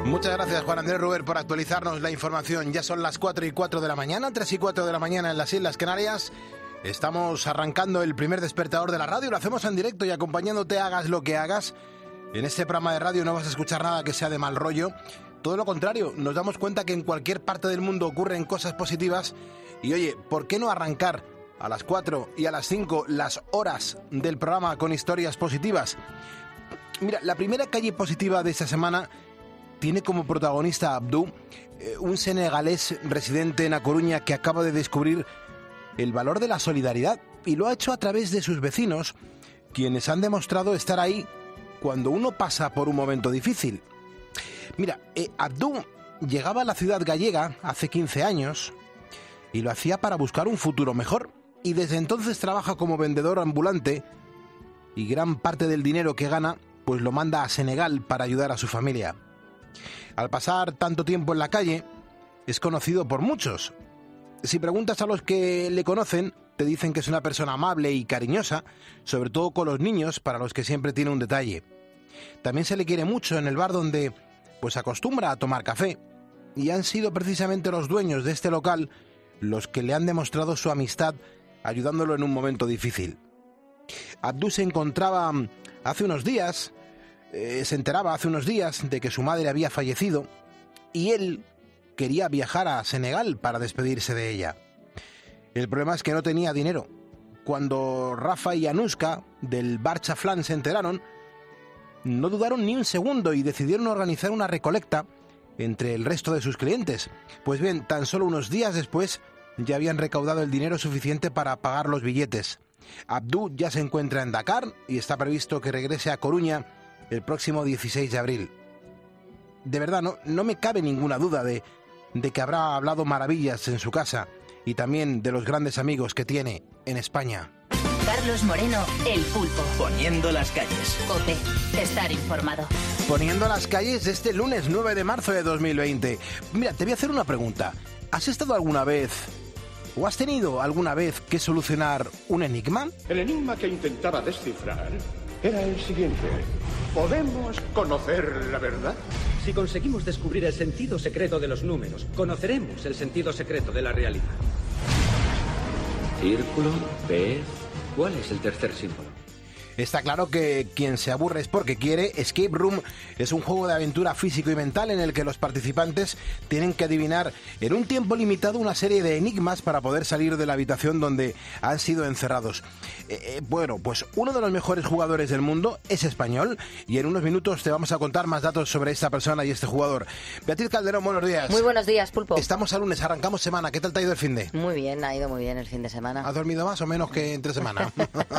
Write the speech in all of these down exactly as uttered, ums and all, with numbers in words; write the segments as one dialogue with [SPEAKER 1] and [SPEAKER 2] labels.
[SPEAKER 1] Muchas gracias, Juan Andrés Ruber, por actualizarnos la información. Ya son las cuatro y cuatro de la mañana, tres y cuatro de la mañana en las Islas Canarias. Estamos arrancando el primer despertador de la radio. Lo hacemos en directo y acompañándote, hagas lo que hagas. En este programa de radio no vas a escuchar nada que sea de mal rollo. Todo lo contrario, nos damos cuenta que en cualquier parte del mundo ocurren cosas positivas. Y oye, ¿por qué no arrancar a las cuatro y a las cinco las horas del programa con historias positivas? Mira, la primera calle positiva de esta semana tiene como protagonista a Abdou, un senegalés residente en A Coruña que acaba de descubrir el valor de la solidaridad y lo ha hecho a través de sus vecinos, quienes han demostrado estar ahí cuando uno pasa por un momento difícil. Mira, eh, Abdou llegaba a la ciudad gallega hace quince años y lo hacía para buscar un futuro mejor, y desde entonces trabaja como vendedor ambulante y gran parte del dinero que gana pues lo manda a Senegal para ayudar a su familia. Al pasar tanto tiempo en la calle, es conocido por muchos. Si preguntas a los que le conocen, te dicen que es una persona amable y cariñosa, sobre todo con los niños, para los que siempre tiene un detalle. También se le quiere mucho en el bar donde pues acostumbra a tomar café, y han sido precisamente los dueños de este local los que le han demostrado su amistad, ayudándolo en un momento difícil. Abdou se encontraba hace unos días, eh, se enteraba hace unos días de que su madre había fallecido, y él quería viajar a Senegal para despedirse de ella. El problema es que no tenía dinero. Cuando Rafa y Anuska del bar Chaflán se enteraron, no dudaron ni un segundo y decidieron organizar una recolecta entre el resto de sus clientes. Pues bien, tan solo unos días después ya habían recaudado el dinero suficiente para pagar los billetes. Abdou ya se encuentra en Dakar y está previsto que regrese a Coruña el próximo dieciséis de abril. De verdad, no, no me cabe ninguna duda de, de que habrá hablado maravillas en su casa y también de los grandes amigos que tiene en España.
[SPEAKER 2] Carlos Moreno, El Pulpo.
[SPEAKER 3] Poniendo las calles.
[SPEAKER 2] COPE. Estar informado.
[SPEAKER 1] Poniendo las calles este lunes nueve de marzo de dos mil veinte. Mira, te voy a hacer una pregunta. ¿Has estado alguna vez o has tenido alguna vez que solucionar un enigma?
[SPEAKER 4] El enigma que intentaba descifrar era el siguiente. ¿Podemos conocer la verdad?
[SPEAKER 5] Si conseguimos descubrir el sentido secreto de los números, conoceremos el sentido secreto de la realidad. Círculo, pez... ¿Cuál es el tercer símbolo?
[SPEAKER 1] Está claro que quien se aburre es porque quiere. Escape Room es un juego de aventura físico y mental en el que los participantes tienen que adivinar en un tiempo limitado una serie de enigmas para poder salir de la habitación donde han sido encerrados. Eh, eh, bueno, pues uno de los mejores jugadores del mundo es español y en unos minutos te vamos a contar más datos sobre esta persona y este jugador. Beatriz Calderón, buenos días.
[SPEAKER 6] Muy buenos días, Pulpo.
[SPEAKER 1] Estamos a lunes, arrancamos semana. ¿Qué tal te ha ido el finde?
[SPEAKER 6] Muy bien, ha ido muy bien el fin de semana.
[SPEAKER 1] ¿Has dormido más o menos que entre semana?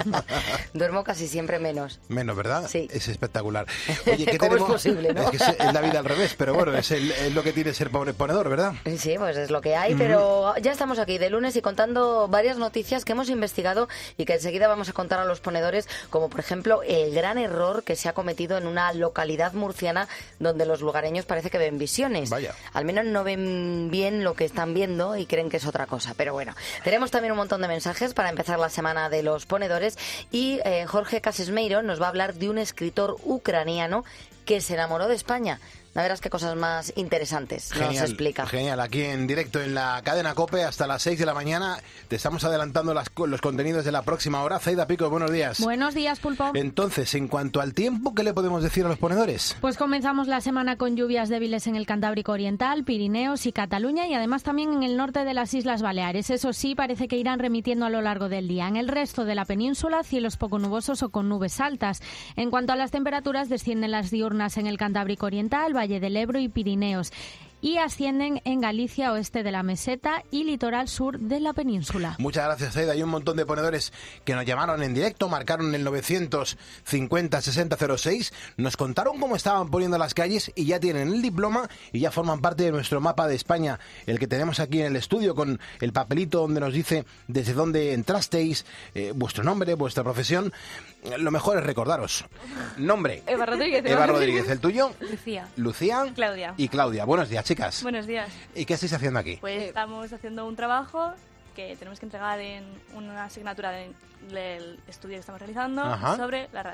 [SPEAKER 6] Duermo casi siempre menos.
[SPEAKER 1] Menos, ¿verdad?
[SPEAKER 6] Sí.
[SPEAKER 1] Es espectacular. Oye, ¿qué
[SPEAKER 6] ¿Cómo
[SPEAKER 1] tenemos?
[SPEAKER 6] es posible, no?
[SPEAKER 1] Es que es, es la vida al revés, pero bueno, es, el, es lo que tiene ser pobre ponedor, ¿verdad?
[SPEAKER 6] Sí, pues es lo que hay, pero ya estamos aquí de lunes y contando varias noticias que hemos investigado y que enseguida vamos a contar a los ponedores, como por ejemplo el gran error que se ha cometido en una localidad murciana donde los lugareños parece que ven visiones.
[SPEAKER 1] Vaya.
[SPEAKER 6] Al menos no ven bien lo que están viendo y creen que es otra cosa, pero bueno. Tenemos también un montón de mensajes para empezar la semana de los ponedores y eh, Jorge Casesmeiro nos va a hablar de un escritor ucraniano que se enamoró de España. Ya verás qué cosas más interesantes nos
[SPEAKER 1] Genial,
[SPEAKER 6] explica.
[SPEAKER 1] Genial, aquí en directo en la cadena COPE hasta las seis de la mañana. Te estamos adelantando las, los contenidos de la próxima hora. Zaida Pico, buenos días.
[SPEAKER 7] Buenos días, Pulpo.
[SPEAKER 1] Entonces, en cuanto al tiempo, ¿qué le podemos decir a los ponedores?
[SPEAKER 7] Pues comenzamos la semana con lluvias débiles en el Cantábrico Oriental, Pirineos y Cataluña y además también en el norte de las Islas Baleares. Eso sí, parece que irán remitiendo a lo largo del día. En el resto de la península, cielos poco nubosos o con nubes altas. En cuanto a las temperaturas, descienden las diurnas en el Cantábrico Oriental, Valle del Ebro y Pirineos. Y ascienden en Galicia, oeste de la meseta y litoral sur de la península.
[SPEAKER 1] Muchas gracias, Zaida. Hay un montón de ponedores que nos llamaron en directo, marcaron el novecientos cincuenta sesenta cero seis, nos contaron cómo estaban poniendo las calles y ya tienen el diploma y ya forman parte de nuestro mapa de España, el que tenemos aquí en el estudio con el papelito donde nos dice desde dónde entrasteis, eh, vuestro nombre, vuestra profesión. Lo mejor es recordaros. Nombre.
[SPEAKER 8] Eva Rodríguez.
[SPEAKER 1] Eva Rodríguez. ¿El tuyo?
[SPEAKER 8] Lucía.
[SPEAKER 1] Lucía.
[SPEAKER 8] Claudia.
[SPEAKER 1] Y Claudia. Buenos días, chicas.
[SPEAKER 8] Buenos días.
[SPEAKER 1] ¿Y qué estáis haciendo aquí?
[SPEAKER 8] Pues estamos haciendo un trabajo que tenemos que entregar en una asignatura de- del estudio que estamos realizando. Ajá. Sobre la radio.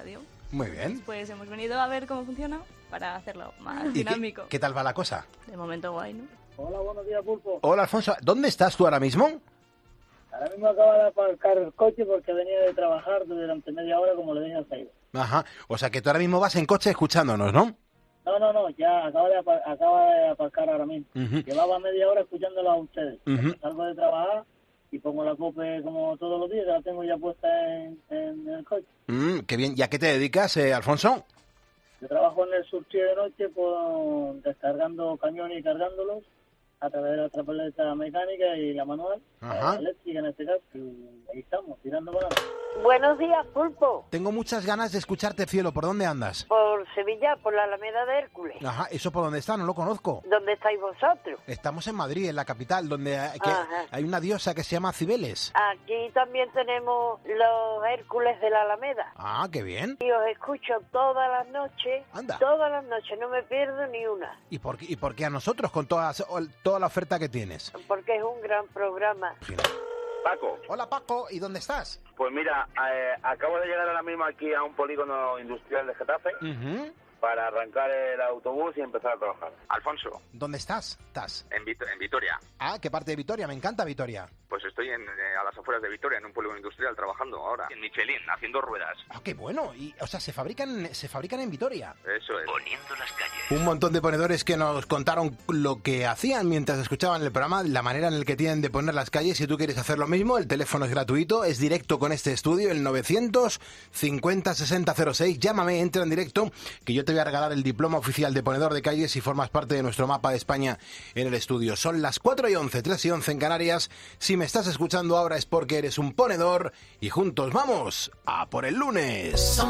[SPEAKER 1] Muy bien.
[SPEAKER 8] Pues hemos venido a ver cómo funciona para hacerlo más
[SPEAKER 1] ¿Y
[SPEAKER 8] dinámico.
[SPEAKER 1] qué, qué tal va la cosa?
[SPEAKER 8] De momento guay, ¿no?
[SPEAKER 3] Hola, buenos días, Pulpo.
[SPEAKER 1] Hola, Alfonso. ¿Dónde estás tú ahora mismo?
[SPEAKER 3] Ahora mismo acabo de aparcar el coche porque venía de trabajar durante media hora, como le dije al Saído.
[SPEAKER 1] Ajá. O sea que tú ahora mismo vas en coche escuchándonos, ¿no?
[SPEAKER 3] No, no, no, ya acabo de, apa- acaba de aparcar ahora mismo.
[SPEAKER 1] Uh-huh.
[SPEAKER 3] Llevaba media hora escuchándolo a ustedes.
[SPEAKER 1] Uh-huh.
[SPEAKER 3] Salgo de trabajar y pongo la cope como todos los días, la tengo ya puesta en, en el coche.
[SPEAKER 1] Mm, qué bien. ¿Y a qué te dedicas, eh, Alfonso?
[SPEAKER 3] Yo trabajo en el surtido de noche con, descargando camiones y cargándolos a través de la trapeleta mecánica y la manual,
[SPEAKER 1] Ajá.
[SPEAKER 3] la eléctrica en este caso, y ahí estamos, tirando para adelante.
[SPEAKER 9] Buenos días, Pulpo.
[SPEAKER 1] Tengo muchas ganas de escucharte, cielo. ¿Por dónde andas?
[SPEAKER 9] Por Sevilla, por la Alameda de Hércules.
[SPEAKER 1] Ajá. ¿Eso por dónde está? No lo conozco.
[SPEAKER 9] ¿Dónde estáis vosotros?
[SPEAKER 1] Estamos en Madrid, en la capital, donde hay, que-
[SPEAKER 9] Ajá.
[SPEAKER 1] hay una diosa que se llama Cibeles.
[SPEAKER 9] Aquí también tenemos los Hércules de la Alameda.
[SPEAKER 1] Ah, qué bien.
[SPEAKER 9] Y os escucho todas las noches.
[SPEAKER 1] Anda.
[SPEAKER 9] Todas las noches, no me pierdo ni una.
[SPEAKER 1] ¿Y por qué, y por qué a nosotros con toda, toda la oferta que tienes?
[SPEAKER 9] Porque es un gran programa.
[SPEAKER 10] Paco.
[SPEAKER 1] Hola, Paco. ¿Y dónde estás?
[SPEAKER 10] Pues mira, eh, acabo de llegar ahora mismo aquí a un polígono industrial de Getafe
[SPEAKER 1] Uh-huh.
[SPEAKER 10] para arrancar el autobús y empezar a trabajar. Alfonso,
[SPEAKER 1] ¿Dónde estás? ¿Estás?
[SPEAKER 10] en, Vit- en Vitoria.
[SPEAKER 1] Ah, ¿qué parte de Vitoria? Me encanta Vitoria.
[SPEAKER 10] Pues estoy en, eh, a las afueras de Vitoria, en un polígono industrial, trabajando ahora. En Michelin, haciendo ruedas.
[SPEAKER 1] Ah, qué bueno. Y, o sea, se fabrican, se fabrican en Vitoria.
[SPEAKER 10] Eso es. Poniendo las calles.
[SPEAKER 1] Un montón de ponedores que nos contaron lo que hacían mientras escuchaban el programa, la manera en la que tienen de poner las calles. Si tú quieres hacer lo mismo, el teléfono es gratuito, es directo con este estudio, el novecientos cincuenta sesenta cero seis. Llámame, entra en directo, que yo te voy a regalar el diploma oficial de ponedor de calles si formas parte de nuestro mapa de España en el estudio. Son las cuatro y once, tres y once en Canarias. Si me estás escuchando ahora es porque eres un ponedor y juntos vamos a por el lunes.
[SPEAKER 11] Son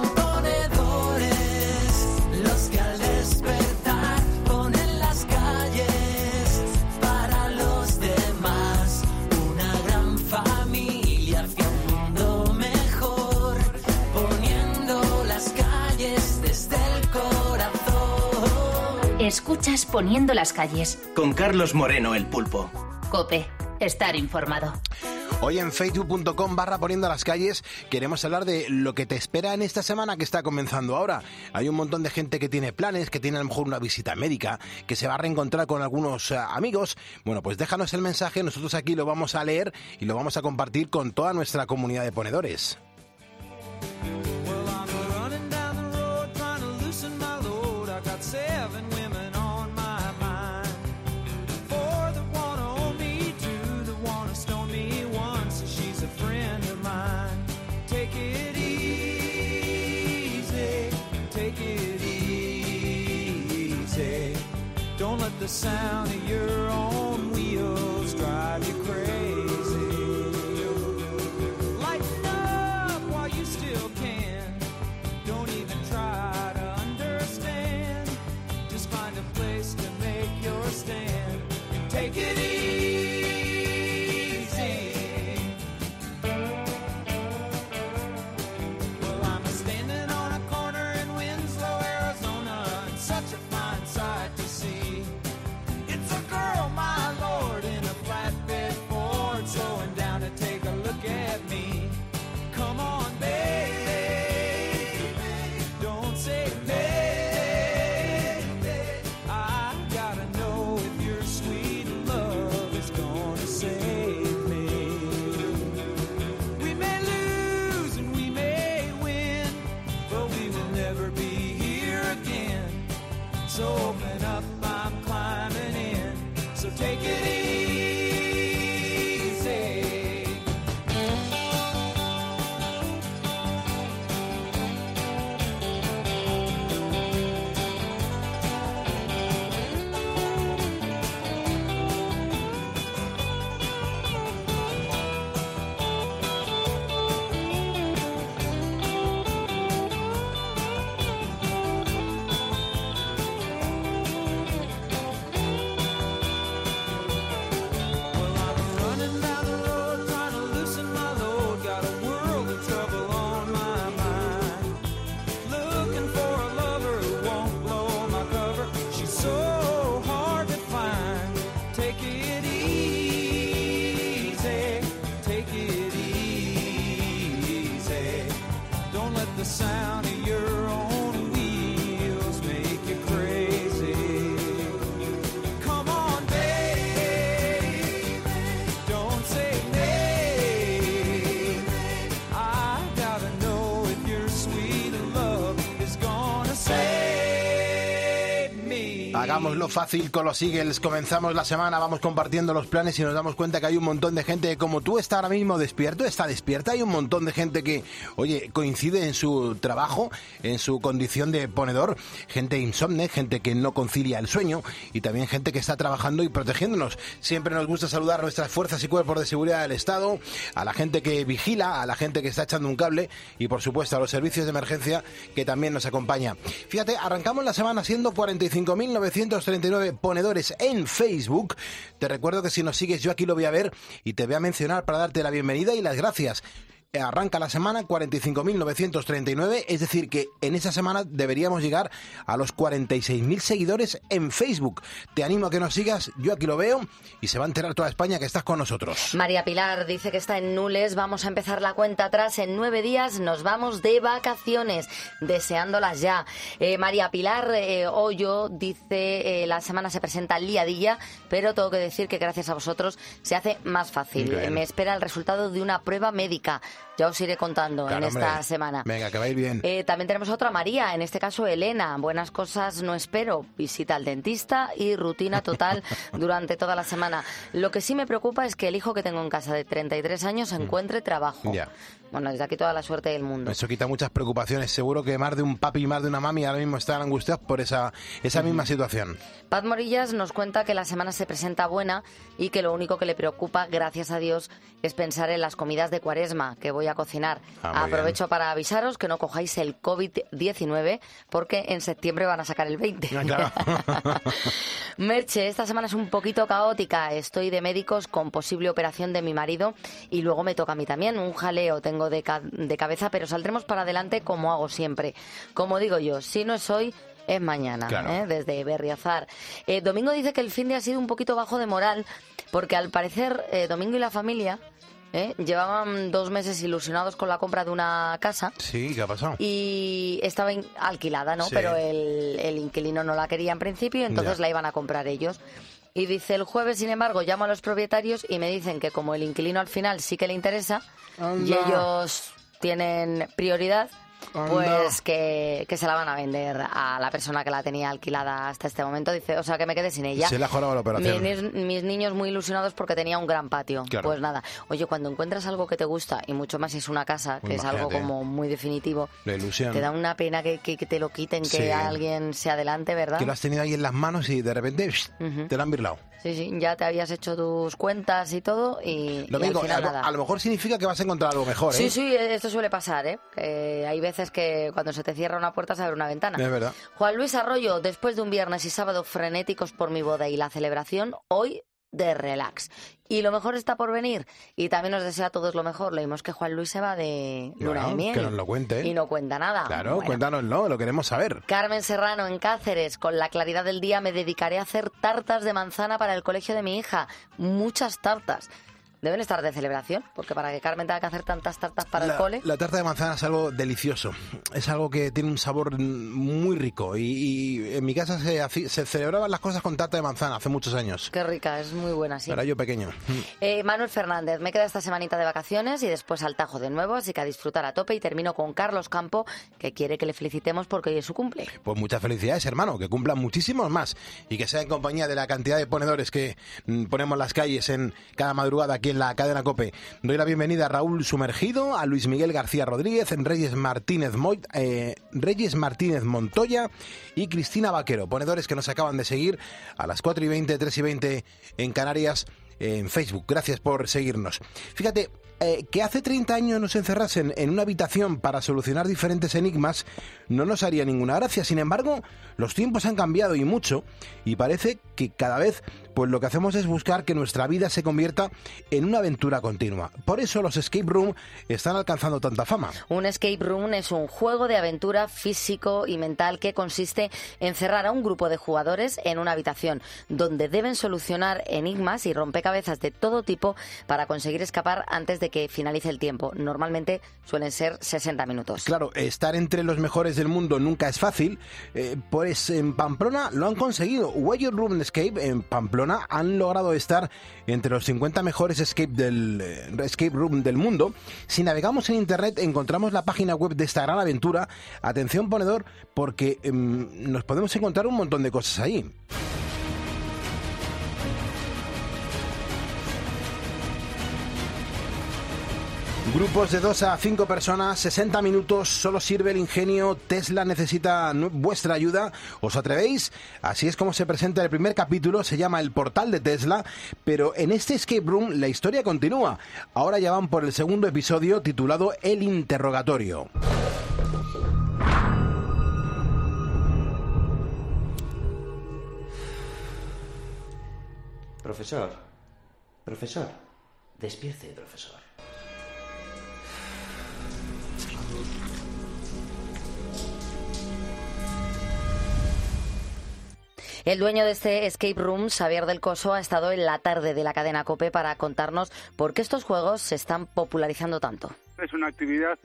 [SPEAKER 11] ponedores los que al despertar ponen las calles para los demás. Una gran familia hacia un mundo mejor, poniendo las calles desde el corazón.
[SPEAKER 2] Escuchas Poniendo las calles.
[SPEAKER 12] Con Carlos Moreno, el Pulpo.
[SPEAKER 2] COPE. Estar informado.
[SPEAKER 1] Hoy en facebook punto com barra poniendo las calles queremos hablar de lo que te espera en esta semana que está comenzando ahora. Hay un montón de gente que tiene planes, que tiene a lo mejor una visita médica, que se va a reencontrar con algunos uh, amigos. Bueno, pues déjanos el mensaje, nosotros aquí lo vamos a leer y lo vamos a compartir con toda nuestra comunidad de ponedores.
[SPEAKER 11] The sound of your own wheels drive you crazy. Lighten up while you still can. Don't even try to understand. Just find a place to make your stand and take it easy. Well, I'm standing on a corner in Winslow, Arizona, and such a fine sight to see. Girl, my lord, in a flatbed Ford, slowing down to take a look at me. Come on, baby, don't say baby. I gotta know if your sweet love is gonna save me. We may lose and we may win, but we will never be here again. So open up, I'm climbing in. So take it easy.
[SPEAKER 1] Hagámoslo fácil con los Eagles. Comenzamos la semana, vamos compartiendo los planes y nos damos cuenta que hay un montón de gente que, como tú, está ahora mismo despierto, está despierta. Hay un montón de gente que, oye, coincide en su trabajo, en su condición de ponedor. Gente insomne, gente que no concilia el sueño y también gente que está trabajando y protegiéndonos. Siempre nos gusta saludar a nuestras fuerzas y cuerpos de seguridad del Estado, a la gente que vigila, a la gente que está echando un cable y, por supuesto, a los servicios de emergencia que también nos acompaña. Fíjate, arrancamos la semana siendo cuarenta y cinco mil novecientos treinta y nueve ponedores en Facebook. Te recuerdo que si nos sigues, yo aquí lo voy a ver y te voy a mencionar para darte la bienvenida y las gracias. Arranca la semana cuarenta y cinco mil novecientos treinta y nueve, es decir que en esa semana deberíamos llegar a los cuarenta y seis mil seguidores en Facebook. Te animo a que nos sigas, yo aquí lo veo y se va a enterar toda España que estás con nosotros.
[SPEAKER 6] María Pilar dice que está en Nules, vamos a empezar la cuenta atrás, en nueve días nos vamos de vacaciones, deseándolas ya. Eh, María Pilar eh, Hoyo dice, eh, la semana se presenta liadilla, pero tengo que decir que gracias a vosotros se hace más fácil. Eh, me espera el resultado de una prueba médica. Ya os iré contando claro, en esta
[SPEAKER 1] hombre.
[SPEAKER 6] semana.
[SPEAKER 1] Venga, que va a ir bien.
[SPEAKER 6] Eh, también tenemos otra María, en este caso Elena. Buenas cosas no espero. Visita al dentista y rutina total durante toda la semana. Lo que sí me preocupa es que el hijo que tengo en casa de treinta y tres años encuentre trabajo.
[SPEAKER 1] Ya.
[SPEAKER 6] Bueno, desde aquí toda la suerte del mundo.
[SPEAKER 1] Eso quita muchas preocupaciones. Seguro que más de un papi y más de una mami ahora mismo están angustiados por esa, esa misma situación.
[SPEAKER 6] Paz Morillas nos cuenta que la semana se presenta buena y que lo único que le preocupa, gracias a Dios, es pensar en las comidas de Cuaresma que voy a cocinar.
[SPEAKER 1] Ah,
[SPEAKER 6] Aprovecho
[SPEAKER 1] bien.
[SPEAKER 6] para avisaros que no cojáis el covid diecinueve porque en septiembre van a sacar el veinte.
[SPEAKER 1] Ah, claro.
[SPEAKER 6] Merche, esta semana es un poquito caótica. Estoy de médicos con posible operación de mi marido y luego me toca a mí también. Un jaleo tengo de, ca- de cabeza, pero saldremos para adelante como hago siempre. Como digo yo, si no es hoy, es mañana,
[SPEAKER 1] claro.
[SPEAKER 6] ¿eh? Desde Berriozar. Eh, Domingo dice que el fin de ha sido un poquito bajo de moral porque al parecer eh, Domingo y la familia ¿eh? llevaban dos meses ilusionados con la compra de una casa.
[SPEAKER 1] Sí, ¿qué ha pasado?
[SPEAKER 6] Y estaba in- alquilada, ¿no?
[SPEAKER 1] Sí.
[SPEAKER 6] Pero el, el inquilino no la quería en principio, entonces
[SPEAKER 1] Ya.
[SPEAKER 6] la iban a comprar ellos. Y dice, el jueves, sin embargo, llamo a los propietarios y me dicen que como el inquilino al final sí que le interesa
[SPEAKER 1] Anda.
[SPEAKER 6] y ellos tienen prioridad,
[SPEAKER 1] Anda.
[SPEAKER 6] pues que, que se la van a vender a la persona que la tenía alquilada hasta este momento. Dice, o sea, que me quede sin ella.
[SPEAKER 1] Se le ha jorado la operación.
[SPEAKER 6] Mis, mis niños muy ilusionados porque tenía un gran patio.
[SPEAKER 1] Claro.
[SPEAKER 6] Pues nada, oye, cuando encuentras algo que te gusta, y mucho más si es una casa,
[SPEAKER 1] Pues
[SPEAKER 6] que es algo
[SPEAKER 1] imagínate.
[SPEAKER 6] como muy definitivo,
[SPEAKER 1] La ilusión.
[SPEAKER 6] te da una pena que, que, que te lo quiten, que
[SPEAKER 1] Sí.
[SPEAKER 6] alguien se adelante, ¿verdad?
[SPEAKER 1] Que lo has tenido ahí en las manos y de repente
[SPEAKER 6] Ujú.
[SPEAKER 1] te lo han birlado.
[SPEAKER 6] Sí, sí, ya te habías hecho tus cuentas y todo y,
[SPEAKER 1] Lo
[SPEAKER 6] y al
[SPEAKER 1] digo,
[SPEAKER 6] final
[SPEAKER 1] a, lo-
[SPEAKER 6] nada.
[SPEAKER 1] a lo mejor significa que vas a encontrar algo mejor, ¿eh?
[SPEAKER 6] Sí, sí, esto suele pasar, ¿eh? Que hay veces que cuando se te cierra una puerta se abre una ventana.
[SPEAKER 1] Es verdad.
[SPEAKER 6] Juan Luis Arroyo, después de un viernes y sábado frenéticos por mi boda y la celebración, hoy de relax. Y lo mejor está por venir. Y también nos desea a todos lo mejor. Leímos que Juan Luis se va de luna
[SPEAKER 1] Bueno,
[SPEAKER 6] de miel.
[SPEAKER 1] que nos lo cuente.
[SPEAKER 6] Y no cuenta nada.
[SPEAKER 1] Claro,
[SPEAKER 6] Bueno.
[SPEAKER 1] cuéntanoslo, lo queremos saber.
[SPEAKER 6] Carmen Serrano, en Cáceres, con la claridad del día me dedicaré a hacer tartas de manzana para el colegio de mi hija. Muchas tartas. Deben estar de celebración, porque para que Carmen tenga que hacer tantas tartas para
[SPEAKER 1] la,
[SPEAKER 6] el cole...
[SPEAKER 1] la tarta de manzana es algo delicioso. Es algo que tiene un sabor muy rico. Y, y en mi casa se, haci- se celebraban las cosas con tarta de manzana hace muchos años.
[SPEAKER 6] Qué rica, es muy buena, sí.
[SPEAKER 1] Era yo pequeño.
[SPEAKER 6] Eh, Manuel Fernández, me queda esta semanita de vacaciones y después al Tajo de nuevo, así que a disfrutar a tope. Y termino con Carlos Campo, que quiere que le felicitemos porque hoy es su cumple.
[SPEAKER 1] Pues muchas felicidades, hermano, que cumplan muchísimos más y que sea en compañía de la cantidad de ponedores que mm, ponemos en las calles en cada madrugada aquí en la cadena COPE. Doy la bienvenida a Raúl Sumergido, a Luis Miguel García Rodríguez, en Reyes Martínez, Moy, eh, Reyes Martínez Montoya y Cristina Vaquero, ponedores que nos acaban de seguir a las cuatro y veinte, tres y veinte en Canarias en Facebook. Gracias por seguirnos. Fíjate, eh, que hace treinta años nos encerrasen en una habitación para solucionar diferentes enigmas no nos haría ninguna gracia. Sin embargo, los tiempos han cambiado y mucho, y parece que cada vez pues lo que hacemos es buscar que nuestra vida se convierta en una aventura continua. Por eso los escape room están alcanzando tanta fama.
[SPEAKER 6] Un escape room es un juego de aventura físico y mental que consiste en cerrar a un grupo de jugadores en una habitación donde deben solucionar enigmas y rompecabezas de todo tipo para conseguir escapar antes de que finalice el tiempo. Normalmente suelen ser sesenta minutos.
[SPEAKER 1] Claro, estar entre los mejores del mundo nunca es fácil, eh, pues en Pamplona lo han conseguido. Wager Room Escape en Pamplona Barcelona han logrado estar entre los cincuenta mejores escape, del, eh, escape room del mundo. Si navegamos en internet encontramos la página web de esta gran aventura. Atención, ponedor, porque eh, nos podemos encontrar un montón de cosas ahí. Grupos de dos a cinco personas, sesenta minutos, solo sirve el ingenio, Tesla necesita vuestra ayuda, ¿os atrevéis? Así es como se presenta el primer capítulo, se llama El Portal de Tesla, pero en este escape room la historia continúa. Ahora ya van por el segundo episodio titulado El Interrogatorio.
[SPEAKER 12] Profesor, profesor, despierte, profesor.
[SPEAKER 6] El dueño de este escape room, Xavier del Coso, ha estado en la tarde de la cadena COPE para contarnos por qué estos juegos se están popularizando tanto.
[SPEAKER 13] Es una actividad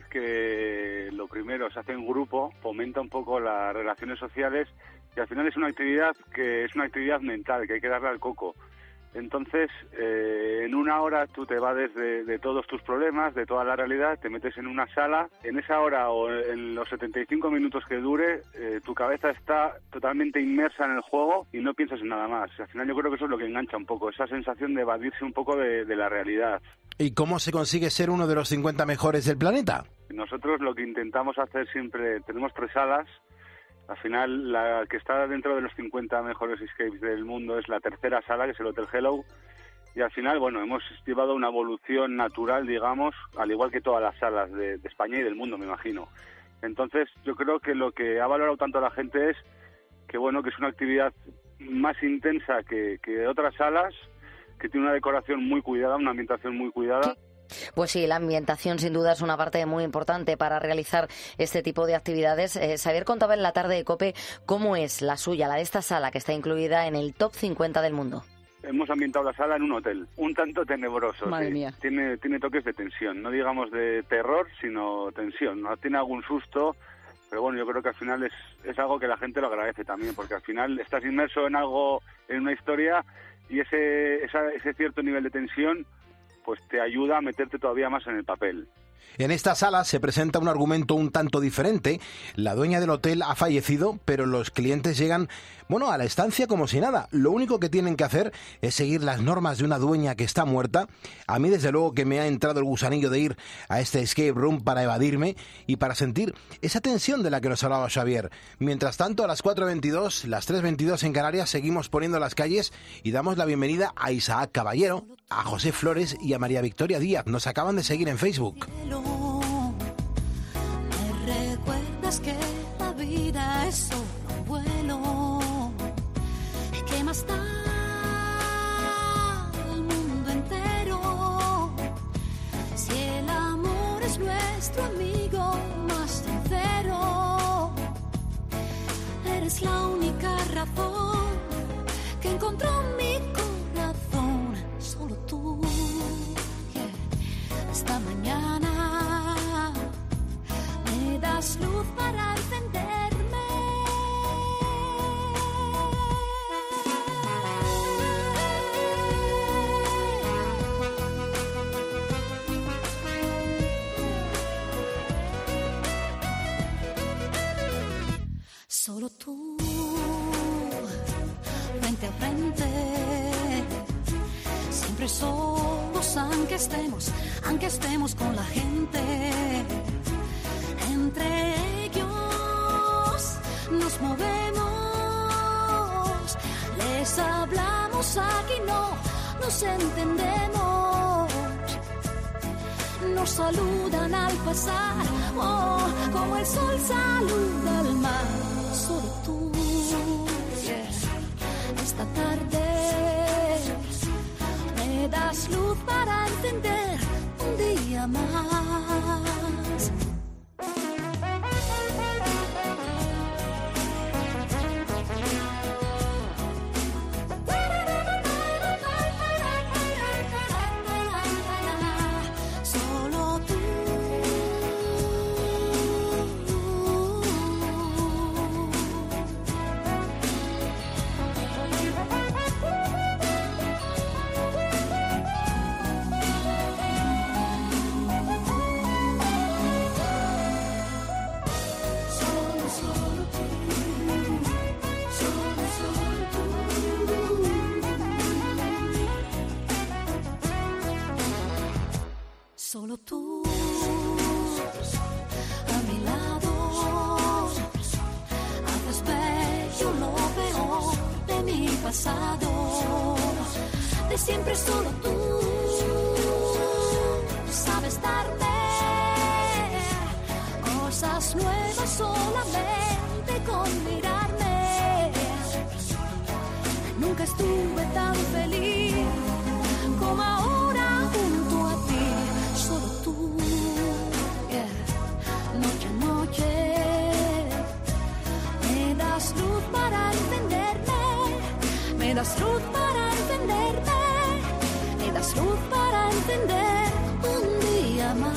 [SPEAKER 13] que lo primero se hace en grupo, fomenta un poco las relaciones sociales y al final es una actividad que es una actividad mental, que hay que darle al coco. Entonces, eh, en una hora tú te vades de, de todos tus problemas, de toda la realidad, te metes en una sala. En esa hora o en los setenta y cinco minutos que dure, eh, tu cabeza está totalmente inmersa en el juego y no piensas en nada más. Al final yo creo que eso es lo que engancha un poco, esa sensación de evadirse un poco de, de la realidad.
[SPEAKER 1] ¿Y cómo se consigue ser uno de los cincuenta mejores del planeta?
[SPEAKER 13] Nosotros lo que intentamos hacer siempre, tenemos tres salas. Al final, la que está dentro de los cincuenta mejores escapes del mundo es la tercera sala, que es el Hotel Hello. Y al final, bueno, hemos llevado una evolución natural, digamos, al igual que todas las salas de, de España y del mundo, me imagino. Entonces, yo creo que lo que ha valorado tanto la gente es que, bueno, que es una actividad más intensa que, que otras salas, que tiene una decoración muy cuidada, una ambientación muy cuidada.
[SPEAKER 6] Pues sí, la ambientación sin duda es una parte muy importante para realizar este tipo de actividades. Eh, Xavier contaba en la tarde de COPE cómo es la suya, la de esta sala, que está incluida en el top cincuenta del mundo.
[SPEAKER 13] Hemos ambientado la sala en un hotel, un tanto tenebroso.
[SPEAKER 6] Madre
[SPEAKER 13] sí.
[SPEAKER 6] mía.
[SPEAKER 13] Tiene, tiene toques de tensión, no digamos de terror, sino tensión. ¿No? Tiene algún susto, pero bueno, yo creo que al final es, es algo que la gente lo agradece también, porque al final estás inmerso en algo, en una historia, y ese, esa, ese cierto nivel de tensión pues te ayuda a meterte todavía más en el papel.
[SPEAKER 1] En esta sala se presenta un argumento un tanto diferente. La dueña del hotel ha fallecido, pero los clientes llegan, bueno, a la estancia como si nada. Lo único que tienen que hacer es seguir las normas de una dueña que está muerta. A mí, desde luego, que me ha entrado el gusanillo de ir a este escape room para evadirme y para sentir esa tensión de la que nos hablaba Xavier. Mientras tanto, a las cuatro veintidós, las tres veintidós en Canarias, seguimos poniendo las calles y damos la bienvenida a Isaac Caballero, a José Flores y a María Victoria Díaz. Nos acaban de seguir en Facebook.
[SPEAKER 14] Me recuerdas que la vida es solo un vuelo, que más da el mundo entero, si el amor es nuestro amigo más sincero, eres la única razón que encontró mi corazón, solo tú, yeah. Esta mañana me das luz para encenderme. Solo tú, frente a frente, siempre somos, aunque estemos, aunque estemos con la gente. Entre ellos nos movemos, les hablamos, aquí no nos entendemos. Nos saludan al pasar, oh, como el sol saluda al mar. Solo tú, yeah. Esta tarde me das luz para encender un día más. Solo tú, pasado. De siempre solo tú sabes darme cosas nuevas solamente con mirarme. Nunca estuve tan feliz como ahora junto a ti. Solo tú, yeah. Noche a noche me das luz para entenderme, me das luz para entenderme, me das luz para entender un día más.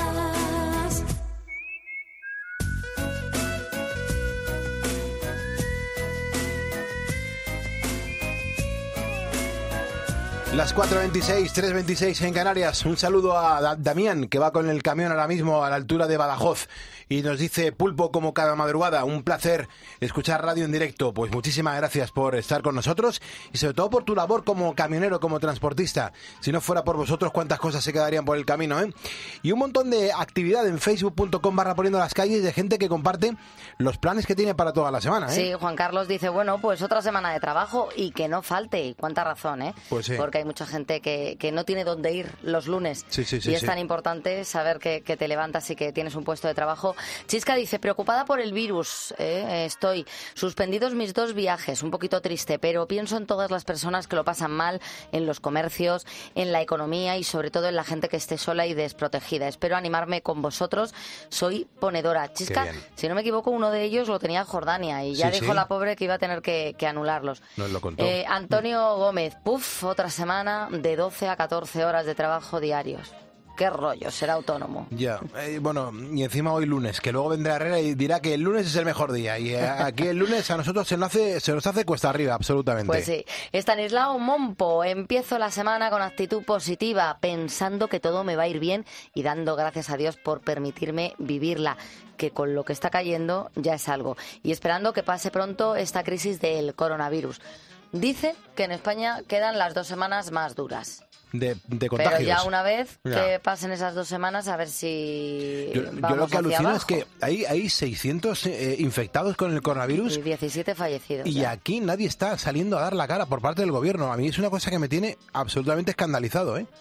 [SPEAKER 1] Las cuatro veintiséis, tres veintiséis en Canarias. Un saludo a Da- Damián, que va con el camión ahora mismo a la altura de Badajoz. Y nos dice, Pulpo, como cada madrugada, un placer escuchar radio en directo. Pues muchísimas gracias por estar con nosotros y sobre todo por tu labor como camionero, como transportista. Si no fuera por vosotros, cuántas cosas se quedarían por el camino, ¿eh? Y un montón de actividad en facebook punto com barra poniendo las calles de gente que comparte los planes que tiene para toda la semana, ¿eh?
[SPEAKER 6] Sí, Juan Carlos dice, bueno, pues otra semana de trabajo y que no falte. Y cuánta razón, ¿eh?
[SPEAKER 1] Pues sí.
[SPEAKER 6] Porque hay mucha gente que, que no tiene dónde ir los lunes.
[SPEAKER 1] Sí, sí, sí,
[SPEAKER 6] y es
[SPEAKER 1] sí.
[SPEAKER 6] tan importante saber que, que te levantas y que tienes un puesto de trabajo. Chisca dice, preocupada por el virus, ¿eh? Estoy suspendidos mis dos viajes, un poquito triste, pero pienso en todas las personas que lo pasan mal, en los comercios, en la economía y sobre todo en la gente que esté sola y desprotegida. Espero animarme con vosotros. Soy ponedora. Chisca,
[SPEAKER 1] Qué bien.
[SPEAKER 6] si no me equivoco, uno de ellos lo tenía Jordania y ya
[SPEAKER 1] Sí,
[SPEAKER 6] dijo
[SPEAKER 1] sí.
[SPEAKER 6] la pobre que iba a tener que, que anularlos.
[SPEAKER 1] Nos lo contó.
[SPEAKER 6] Eh, Antonio Gómez, puf, otra semana de doce a catorce horas de trabajo diarios. Qué rollo, ser autónomo.
[SPEAKER 1] Ya, eh, bueno, y encima hoy lunes, que luego vendrá Herrera y dirá que el lunes es el mejor día. Y eh, aquí el lunes a nosotros se nos hace, se nos hace cuesta arriba, absolutamente.
[SPEAKER 6] Pues sí. Estanislao Mompo, empiezo la semana con actitud positiva, pensando que todo me va a ir bien y dando gracias a Dios por permitirme vivirla, que con lo que está cayendo ya es algo. Y esperando que pase pronto esta crisis del coronavirus. Dicen que en España quedan las dos semanas más duras.
[SPEAKER 1] De, de contagios.
[SPEAKER 6] Pero ya una vez
[SPEAKER 1] Ya.
[SPEAKER 6] que pasen esas dos semanas, a ver si
[SPEAKER 1] Yo, yo
[SPEAKER 6] vamos
[SPEAKER 1] lo que
[SPEAKER 6] hacia
[SPEAKER 1] alucino
[SPEAKER 6] abajo.
[SPEAKER 1] es que hay, hay seiscientos eh, infectados con el coronavirus
[SPEAKER 6] Y diecisiete fallecidos.
[SPEAKER 1] y
[SPEAKER 6] ya.
[SPEAKER 1] aquí nadie está saliendo a dar la cara por parte del gobierno. A mí es una cosa que me tiene absolutamente escandalizado, ¿eh?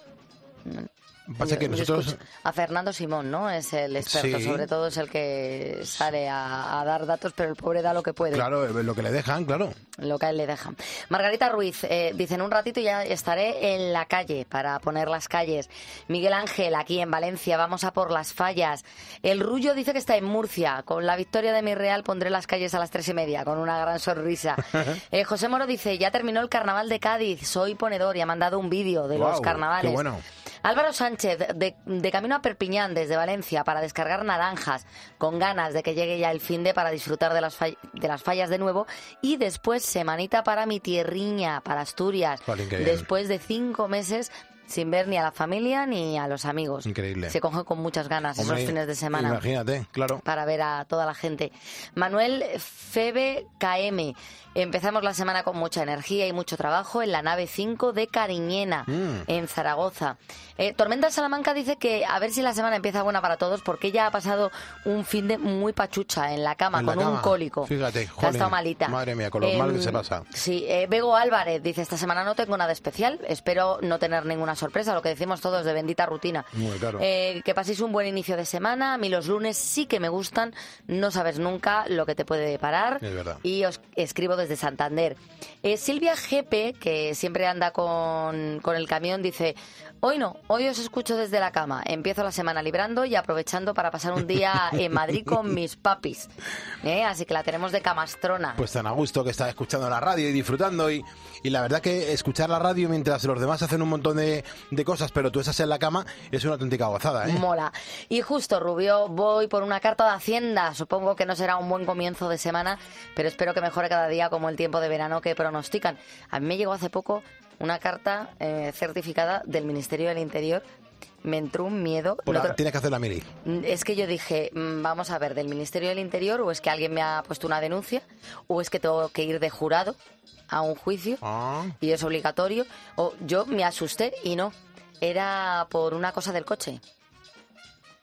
[SPEAKER 1] Pasa
[SPEAKER 6] Yo-
[SPEAKER 1] que
[SPEAKER 6] yo
[SPEAKER 1] nosotros...
[SPEAKER 6] escucho a Fernando Simón, ¿no? Es el experto,
[SPEAKER 1] Sí.
[SPEAKER 6] sobre todo es el que sale a, a dar datos, pero el pobre da lo que puede.
[SPEAKER 1] Claro, eh, lo que le dejan, claro.
[SPEAKER 6] Lo que a él le dejan. Margarita Ruiz eh, dice, en un ratito ya estaré en la calle para poner las calles. Miguel Ángel, aquí en Valencia, vamos a por las fallas. El Rullo dice que está en Murcia. Con la victoria de mi Real pondré las calles a las tres y media, con una gran sonrisa. eh, José Moro dice, ya terminó el carnaval de Cádiz, soy ponedor y ha mandado un vídeo de
[SPEAKER 1] Guau,
[SPEAKER 6] los carnavales.
[SPEAKER 1] qué bueno.
[SPEAKER 6] Álvaro Sánchez, de, de camino a Perpiñán, desde Valencia, para descargar naranjas, con ganas de que llegue ya el finde para disfrutar de las, fall- de las fallas de nuevo, y después semanita para mi tierriña, para Asturias,
[SPEAKER 1] Jolín, qué bien.
[SPEAKER 6] después de cinco meses sin ver ni a la familia ni a los amigos.
[SPEAKER 1] Increíble.
[SPEAKER 6] Se coge con muchas ganas
[SPEAKER 1] Hombre,
[SPEAKER 6] esos fines de semana
[SPEAKER 1] Imagínate, claro.
[SPEAKER 6] para ver a toda la gente. Manuel Febe K M. Empezamos la semana con mucha energía y mucho trabajo en la nave cinco de Cariñena,
[SPEAKER 1] Mm.
[SPEAKER 6] en Zaragoza. Eh, Tormenta Salamanca dice que a ver si la semana empieza buena para todos, porque ella ha pasado un fin de muy pachucha en la cama,
[SPEAKER 1] En la
[SPEAKER 6] con un
[SPEAKER 1] cama.
[SPEAKER 6] cólico.
[SPEAKER 1] Fíjate,
[SPEAKER 6] Que ha
[SPEAKER 1] jolín.
[SPEAKER 6] estado malita.
[SPEAKER 1] Madre mía, con lo mal que
[SPEAKER 6] Em,
[SPEAKER 1] se pasa.
[SPEAKER 6] Sí, eh, Bego Álvarez dice, esta semana no tengo nada especial, espero no tener ninguna sorpresa, lo que decimos todos de bendita rutina.
[SPEAKER 1] Muy claro.
[SPEAKER 6] Eh, que paséis un buen inicio de semana. A mí los lunes sí que me gustan. No sabes nunca lo que te puede deparar.
[SPEAKER 1] Es verdad.
[SPEAKER 6] Y os escribo desde Santander. Eh, Silvia Gepe, que siempre anda con, con el camión, dice... Hoy no, hoy os escucho desde la cama. Empiezo la semana librando y aprovechando para pasar un día en Madrid con mis papis. ¿Eh? Así que la tenemos de camastrona.
[SPEAKER 1] Pues tan a gusto que está escuchando la radio y disfrutando y, y la verdad que escuchar la radio mientras los demás hacen un montón de, de cosas pero tú estás en la cama es una auténtica gozada, ¿eh?
[SPEAKER 6] Mola. Y justo, Rubio, voy por una carta de Hacienda. Supongo que no será un buen comienzo de semana, pero espero que mejore cada día como el tiempo de verano que pronostican. A mí me llegó hace poco una carta eh, certificada del Ministerio del Interior. Me entró un miedo.
[SPEAKER 1] Por
[SPEAKER 6] El
[SPEAKER 1] la-
[SPEAKER 6] otro-
[SPEAKER 1] tienes que hacer la mili.
[SPEAKER 6] Es que yo dije, mm, vamos a ver, del Ministerio del Interior, o es que alguien me ha puesto una denuncia, o es que tengo que ir de jurado a un juicio
[SPEAKER 1] Ah.
[SPEAKER 6] y es obligatorio, o yo me asusté y no, era por una cosa del coche.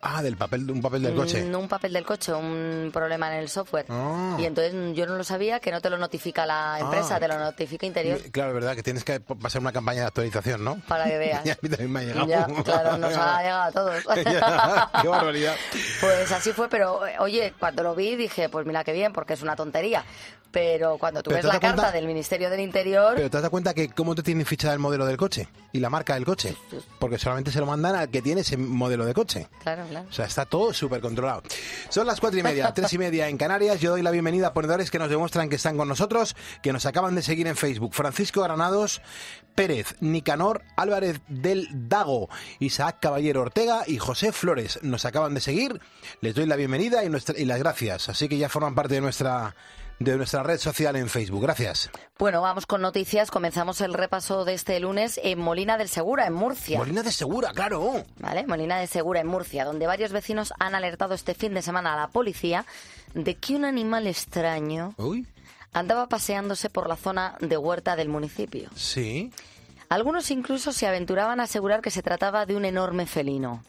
[SPEAKER 1] Ah, del papel, un papel del coche.
[SPEAKER 6] No un papel del coche, un problema en el software.
[SPEAKER 1] Ah.
[SPEAKER 6] Y entonces yo no lo sabía, que no te lo notifica la empresa,
[SPEAKER 1] Ah.
[SPEAKER 6] te lo notifica Interior.
[SPEAKER 1] Claro, es verdad que tienes que pasar una campaña de actualización, ¿no?
[SPEAKER 6] Para que veas.
[SPEAKER 1] Y a mí también me ha llegado.
[SPEAKER 6] Ya, claro, nos ha llegado a todos.
[SPEAKER 1] Ya, qué barbaridad.
[SPEAKER 6] Pues así fue, pero oye, cuando lo vi dije, pues mira qué bien, porque es una tontería. Pero cuando tú
[SPEAKER 1] Pero
[SPEAKER 6] ves
[SPEAKER 1] ¿te das
[SPEAKER 6] la carta
[SPEAKER 1] cuenta?
[SPEAKER 6] del Ministerio del Interior...
[SPEAKER 1] Pero te das cuenta que cómo te tienen fichado el modelo del coche y la marca del coche. Porque solamente se lo mandan al que tiene ese modelo de coche.
[SPEAKER 6] Claro, claro.
[SPEAKER 1] O sea, está todo súper controlado. Son las cuatro y media, tres y media en Canarias. Yo doy la bienvenida a ponedores que nos demuestran que están con nosotros, que nos acaban de seguir en Facebook. Francisco Granados Pérez, Nicanor Álvarez del Dago, Isaac Caballero Ortega y José Flores. Nos acaban de seguir. Les doy la bienvenida y, nuestra, y las gracias. Así que ya forman parte de nuestra... de nuestra red social en Facebook. Gracias.
[SPEAKER 6] Bueno, vamos con noticias. Comenzamos el repaso de este lunes en Molina del Segura, en Murcia.
[SPEAKER 1] Molina de Segura, claro.
[SPEAKER 6] Vale, Molina de Segura, en Murcia, donde varios vecinos han alertado este fin de semana a la policía de que un animal extraño
[SPEAKER 1] Uy.
[SPEAKER 6] andaba paseándose por la zona de huerta del municipio.
[SPEAKER 1] Sí.
[SPEAKER 6] Algunos incluso se aventuraban a asegurar que se trataba de un enorme felino.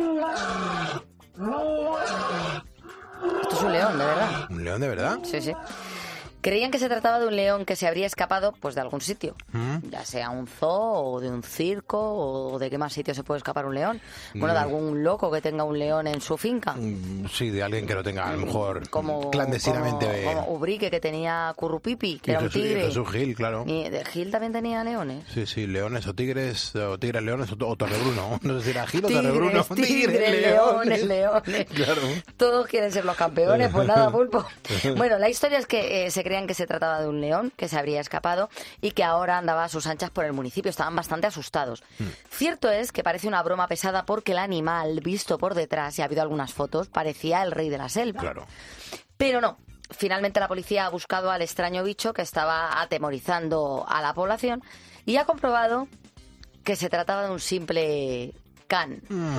[SPEAKER 6] Esto es un león, de verdad.
[SPEAKER 1] ¿Un león de verdad?
[SPEAKER 6] Sí, sí. Creían que se trataba de un león que se habría escapado pues de algún sitio,
[SPEAKER 1] ¿Mm?
[SPEAKER 6] ya sea un zoo o de un circo o de qué más sitio se puede escapar un león. Bueno, de algún loco que tenga un león en su finca.
[SPEAKER 1] Sí, de alguien que lo tenga a lo mejor
[SPEAKER 6] Como,
[SPEAKER 1] clandestinamente.
[SPEAKER 6] Como, como Ubrique, que tenía Currupipi, que
[SPEAKER 1] Y
[SPEAKER 6] era un
[SPEAKER 1] Jesús- y
[SPEAKER 6] tigre.
[SPEAKER 1] Jesús Gil, claro.
[SPEAKER 6] Y de Gil también tenía leones.
[SPEAKER 1] Sí, sí, leones o tigres, o tigres leones o, o torrebruno. No sé si era Gil o
[SPEAKER 6] Tigres,
[SPEAKER 1] torrebruno.
[SPEAKER 6] tigres, leones, leones.
[SPEAKER 1] Claro.
[SPEAKER 6] Todos quieren ser los campeones, pues nada, pulpo. Bueno, la historia es que eh, se creían que se trataba de un león que se habría escapado y que ahora andaba a sus anchas por el municipio. Estaban bastante asustados.
[SPEAKER 1] Mm.
[SPEAKER 6] Cierto es que parece una broma pesada porque el animal, visto por detrás, y ha habido algunas fotos, parecía el rey de la selva.
[SPEAKER 1] Claro.
[SPEAKER 6] Pero no. Finalmente la policía ha buscado al extraño bicho que estaba atemorizando a la población y ha comprobado que se trataba de un simple can.
[SPEAKER 1] Mm.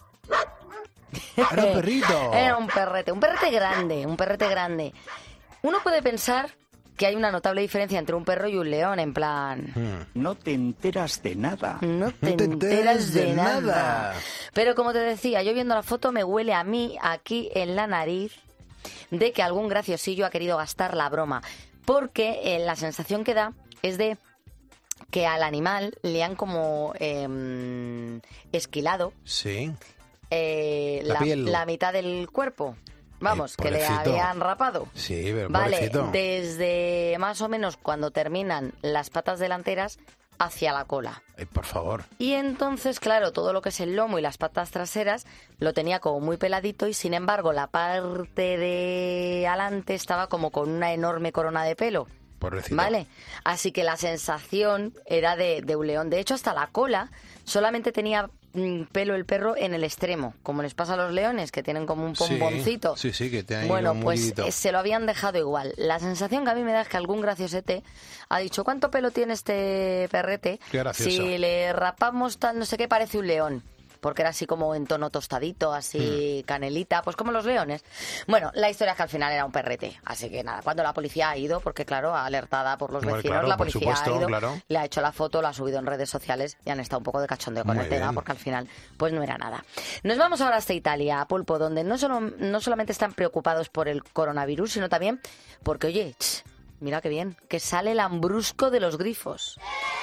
[SPEAKER 1] Era un perrito.
[SPEAKER 6] Era un perrete, un perrete grande, un perrete grande. Uno puede pensar que hay una notable diferencia entre un perro y un león, en plan...
[SPEAKER 15] No te enteras de nada.
[SPEAKER 6] No te, enteras de, nada. Pero como te decía, yo viendo la foto me huele a mí, aquí en la nariz, de que algún graciosillo ha querido gastar la broma. Porque eh, la sensación que da es de que al animal le han como eh, esquilado
[SPEAKER 1] Sí.
[SPEAKER 6] eh,
[SPEAKER 1] La
[SPEAKER 6] la,
[SPEAKER 1] piel.
[SPEAKER 6] la mitad del cuerpo. Vamos,
[SPEAKER 1] Ay,
[SPEAKER 6] que le
[SPEAKER 1] pobrecito.
[SPEAKER 6] habían rapado.
[SPEAKER 1] Sí, pero
[SPEAKER 6] Vale,
[SPEAKER 1] pobrecito.
[SPEAKER 6] desde más o menos cuando terminan las patas delanteras hacia la cola.
[SPEAKER 1] Ay, por favor.
[SPEAKER 6] Y entonces, claro, todo lo que es el lomo y las patas traseras lo tenía como muy peladito y sin embargo la parte de adelante estaba como con una enorme corona de pelo.
[SPEAKER 1] Pobrecito.
[SPEAKER 6] ¿Vale? Así que la sensación era de, de un león. De hecho, hasta la cola solamente tenía mm, pelo el perro en el extremo, como les pasa a los leones, que tienen como un
[SPEAKER 1] Sí,
[SPEAKER 6] pomponcito.
[SPEAKER 1] Sí, sí, que te han
[SPEAKER 6] Bueno,
[SPEAKER 1] ido
[SPEAKER 6] pues
[SPEAKER 1] mullidito.
[SPEAKER 6] eh, se lo habían dejado igual. La sensación que a mí me da es que algún graciosete ha dicho, ¿cuánto pelo tiene este perrete?
[SPEAKER 1] Qué gracioso.
[SPEAKER 6] Si le rapamos tal no sé qué, parece un león. Porque era así como en tono tostadito, así
[SPEAKER 1] Hmm.
[SPEAKER 6] canelita, pues como los leones. Bueno, la historia es que al final era un perrete. Así que nada, cuando la policía ha ido, porque claro, alertada por los
[SPEAKER 1] Hombre,
[SPEAKER 6] vecinos,
[SPEAKER 1] claro,
[SPEAKER 6] la
[SPEAKER 1] por
[SPEAKER 6] policía
[SPEAKER 1] supuesto,
[SPEAKER 6] ha ido,
[SPEAKER 1] claro.
[SPEAKER 6] le ha hecho la foto, la ha subido en redes sociales y han estado un poco de cachondeo con
[SPEAKER 1] Muy
[SPEAKER 6] el tema,
[SPEAKER 1] bien.
[SPEAKER 6] porque al final pues no era nada. Nos vamos ahora hasta Italia, Pulpo, donde no, solo, no solamente están preocupados por el coronavirus, sino también porque, oye, ch, mira qué bien, que sale el lambrusco de los grifos.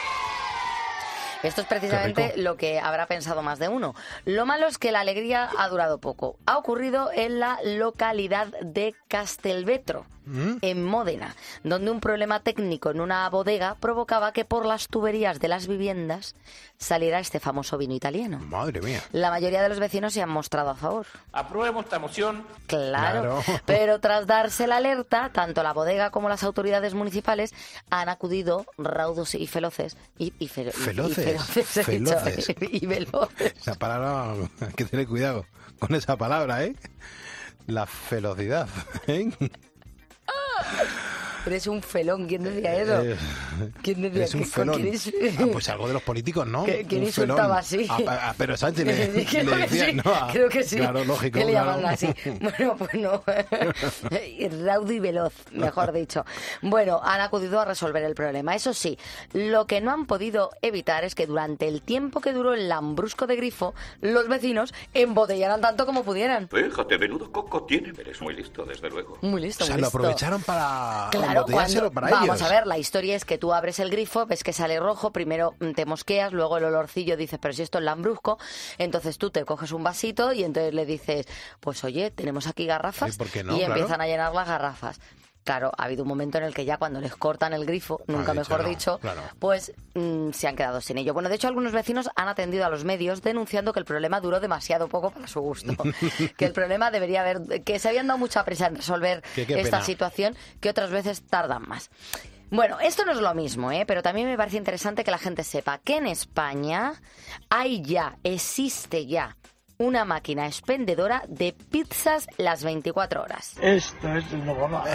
[SPEAKER 6] Esto es precisamente lo que habrá pensado más de uno. Lo malo es que la alegría ha durado poco. Ha ocurrido en la localidad de Castelvetro,
[SPEAKER 1] ¿Mm?
[SPEAKER 6] en Módena, donde un problema técnico en una bodega provocaba que por las tuberías de las viviendas saliera este famoso vino italiano.
[SPEAKER 1] Madre mía.
[SPEAKER 6] La mayoría de los vecinos se han mostrado a favor.
[SPEAKER 16] Apruebo esta moción.
[SPEAKER 6] Claro,
[SPEAKER 1] Claro.
[SPEAKER 6] pero tras darse la alerta, tanto la bodega como las autoridades municipales han acudido raudos y feroces. Y, y fe- y-
[SPEAKER 1] Feroces,
[SPEAKER 6] y feroces, he dicho,
[SPEAKER 1] feroces.
[SPEAKER 6] y veloces.
[SPEAKER 1] Esa palabra, hay que tener cuidado con esa palabra, ¿eh? La velocidad, ¿eh?
[SPEAKER 6] Eres un felón, ¿quién decía eso?
[SPEAKER 1] Eh,
[SPEAKER 6] ¿Quién decía
[SPEAKER 1] Es un
[SPEAKER 6] que-
[SPEAKER 1] felón.
[SPEAKER 6] quién es-
[SPEAKER 1] Ah, pues algo de los políticos, ¿no?
[SPEAKER 6] ¿Qui- quién
[SPEAKER 1] Un
[SPEAKER 6] insultaba
[SPEAKER 1] felón.
[SPEAKER 6] así?
[SPEAKER 1] A, a Pedro Sánchez le, le
[SPEAKER 6] Creo que
[SPEAKER 1] decía,
[SPEAKER 6] sí,
[SPEAKER 1] ¿no? A-
[SPEAKER 6] creo que sí.
[SPEAKER 1] Claro, lógico.
[SPEAKER 6] Que le
[SPEAKER 1] claro.
[SPEAKER 6] llaman así. Bueno, pues no. Raudo y veloz, mejor dicho. Bueno, han acudido a resolver el problema. Eso sí, lo que no han podido evitar es que durante el tiempo que duró el lambrusco de grifo, los vecinos embotellaran tanto como pudieran.
[SPEAKER 12] Fíjate, menudo coco tiene. Eres muy listo, desde luego.
[SPEAKER 6] Muy listo,
[SPEAKER 1] O sea,
[SPEAKER 6] muy
[SPEAKER 1] lo
[SPEAKER 6] listo.
[SPEAKER 1] aprovecharon para
[SPEAKER 6] Claro,
[SPEAKER 1] embotellárselo
[SPEAKER 6] cuando,
[SPEAKER 1] para
[SPEAKER 6] vamos
[SPEAKER 1] ellos.
[SPEAKER 6] a ver, la historia es que tú abres el grifo, ves que sale rojo, primero mm, te mosqueas, luego el olorcillo dices, pero si esto es lambrusco, entonces tú te coges un vasito y entonces le dices, pues oye, tenemos aquí garrafas,
[SPEAKER 1] Sí, ¿por qué no?
[SPEAKER 6] y
[SPEAKER 1] Claro.
[SPEAKER 6] empiezan a llenar las garrafas. Claro, ha habido un momento en el que ya cuando les cortan el grifo, nunca
[SPEAKER 1] Han dicho,
[SPEAKER 6] mejor
[SPEAKER 1] no,
[SPEAKER 6] dicho,
[SPEAKER 1] claro.
[SPEAKER 6] pues mm, se han quedado sin ello. Bueno, de hecho, algunos vecinos han atendido a los medios denunciando que el problema duró demasiado poco para su gusto. Que el problema debería haber, que se habían dado mucha prisa en resolver
[SPEAKER 1] Que qué
[SPEAKER 6] esta
[SPEAKER 1] pena.
[SPEAKER 6] situación, que otras veces tardan más. Bueno, esto no es lo mismo, ¿eh? Pero también me parece interesante que la gente sepa que en España hay ya, existe ya, una máquina expendedora de pizzas las veinticuatro horas.
[SPEAKER 3] Esto es el nuevo más.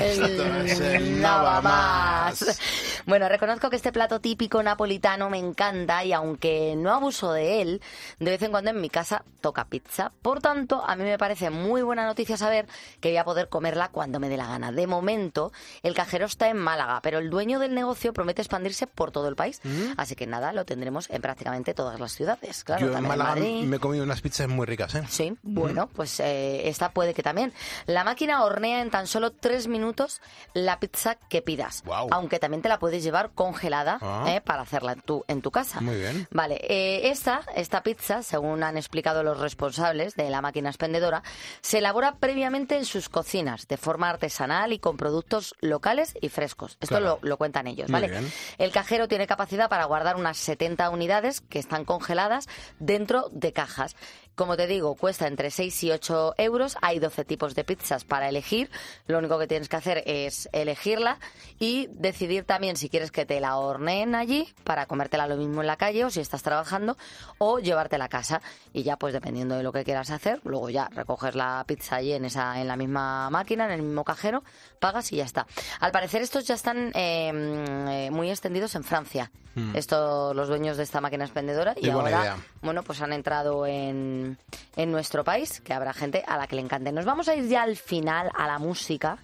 [SPEAKER 6] El nada más. Bueno, reconozco que este plato típico napolitano me encanta y aunque no abuso de él, de vez en cuando en mi casa toca pizza. Por tanto, a mí me parece muy buena noticia saber que voy a poder comerla cuando me dé la gana. De momento, el cajero está en Málaga, pero el dueño del negocio promete expandirse por todo el país. Así que nada, lo tendremos en prácticamente todas las ciudades. Claro,
[SPEAKER 1] Yo en
[SPEAKER 6] también en
[SPEAKER 1] Málaga
[SPEAKER 6] Madrid.
[SPEAKER 1] me he comido unas pizzas muy ricas, ¿eh?
[SPEAKER 6] Sí, bueno, pues eh, esta puede que también. La máquina hornea en tan solo tres minutos la pizza que pidas.
[SPEAKER 1] Guau.
[SPEAKER 6] Aunque también te la puedes llevar congelada
[SPEAKER 1] Ah.
[SPEAKER 6] eh, para hacerla en tu, en tu casa.
[SPEAKER 1] Muy bien.
[SPEAKER 6] Vale, eh, esta, esta pizza, según han explicado los responsables de la máquina expendedora, se elabora previamente en sus cocinas, de forma artesanal y con productos locales y frescos. Esto
[SPEAKER 1] Claro.
[SPEAKER 6] lo, lo cuentan ellos,
[SPEAKER 1] Muy
[SPEAKER 6] ¿vale?
[SPEAKER 1] bien.
[SPEAKER 6] El cajero tiene capacidad para guardar unas setenta unidades que están congeladas dentro de cajas. Como te digo, cuesta entre seis y ocho euros. Hay doce tipos de pizzas para elegir. Lo único que tienes que hacer es elegirla y decidir también si quieres que te la horneen allí para comértela lo mismo en la calle o si estás trabajando o llevártela a casa. Y ya, pues dependiendo de lo que quieras hacer, luego ya recoges la pizza allí en, esa, en la misma máquina, en el mismo cajero, pagas y ya está. Al parecer estos ya están eh, eh, muy extendidos en Francia.
[SPEAKER 1] Mm.
[SPEAKER 6] Esto, los dueños de esta máquina expendedora. Y
[SPEAKER 1] Qué buena
[SPEAKER 6] ahora,
[SPEAKER 1] idea.
[SPEAKER 6] bueno, pues han entrado en, en nuestro país, que habrá gente a la que le encante. Nos vamos a ir ya al final, a la música,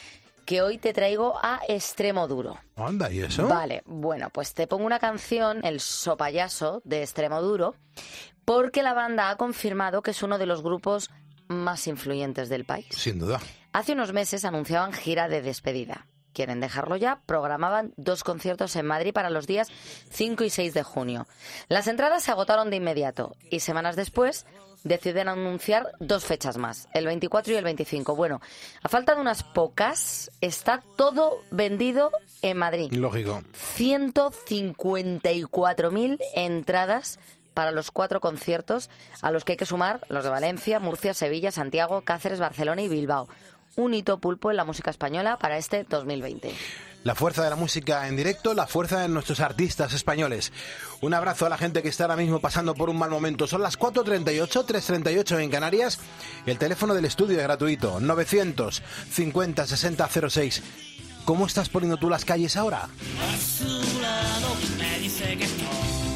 [SPEAKER 6] que hoy te traigo a Extremo Duro.
[SPEAKER 1] Anda, ¿y eso?
[SPEAKER 6] Vale, bueno, pues te pongo una canción, El Sopayaso, de Extremo Duro, porque la banda ha confirmado que es uno de los grupos más influyentes del país.
[SPEAKER 1] Sin duda.
[SPEAKER 6] Hace unos meses anunciaban gira de despedida. Quieren dejarlo ya, programaban dos conciertos en Madrid para los días cinco y seis de junio. Las entradas se agotaron de inmediato y semanas después deciden anunciar dos fechas más, el veinticuatro y el veinticinco. Bueno, a falta de unas pocas, está todo vendido en Madrid.
[SPEAKER 1] Lógico.
[SPEAKER 6] ciento cincuenta y cuatro mil entradas para los cuatro conciertos, a los que hay que sumar los de Valencia, Murcia, Sevilla, Santiago, Cáceres, Barcelona y Bilbao. Un hito pulpo en la música española para este dos mil veinte.
[SPEAKER 1] La fuerza de la música en directo, la fuerza de nuestros artistas españoles. Un abrazo a la gente que está ahora mismo pasando por un mal momento. Son las cuatro treinta y ocho, tres treinta y ocho en Canarias. El teléfono del estudio es gratuito, novecientos cincuenta sesenta cero seis. ¿Cómo estás poniendo tú las calles ahora?
[SPEAKER 11] A su lado me dice que estoy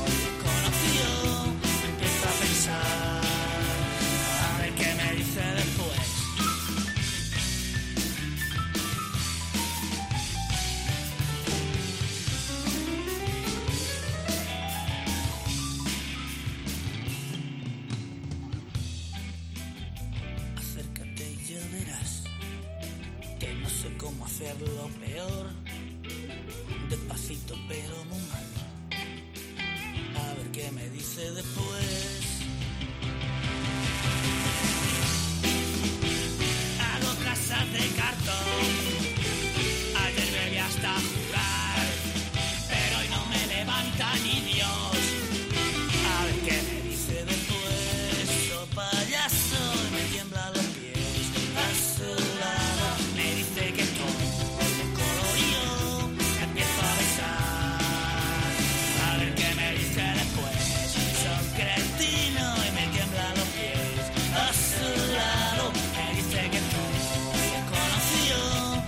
[SPEAKER 11] conocido, empiezo a pensar, a ver qué me dice después. Acércate y ya verás que no sé cómo hacerlo peor. Despacito pero muy mal. A ver qué me dice después. Hago casas de cartón. Ayer bebí hasta jurar, pero hoy no me levanta ni Dios. A ver qué me dice después. Oh payaso, me tiemblan los pies. A su lado me dice que todo colorido. Empiezo a besar, a ver qué me dice después. Son cretino y me tiemblan los pies. A su lado me dice que todo es conocido.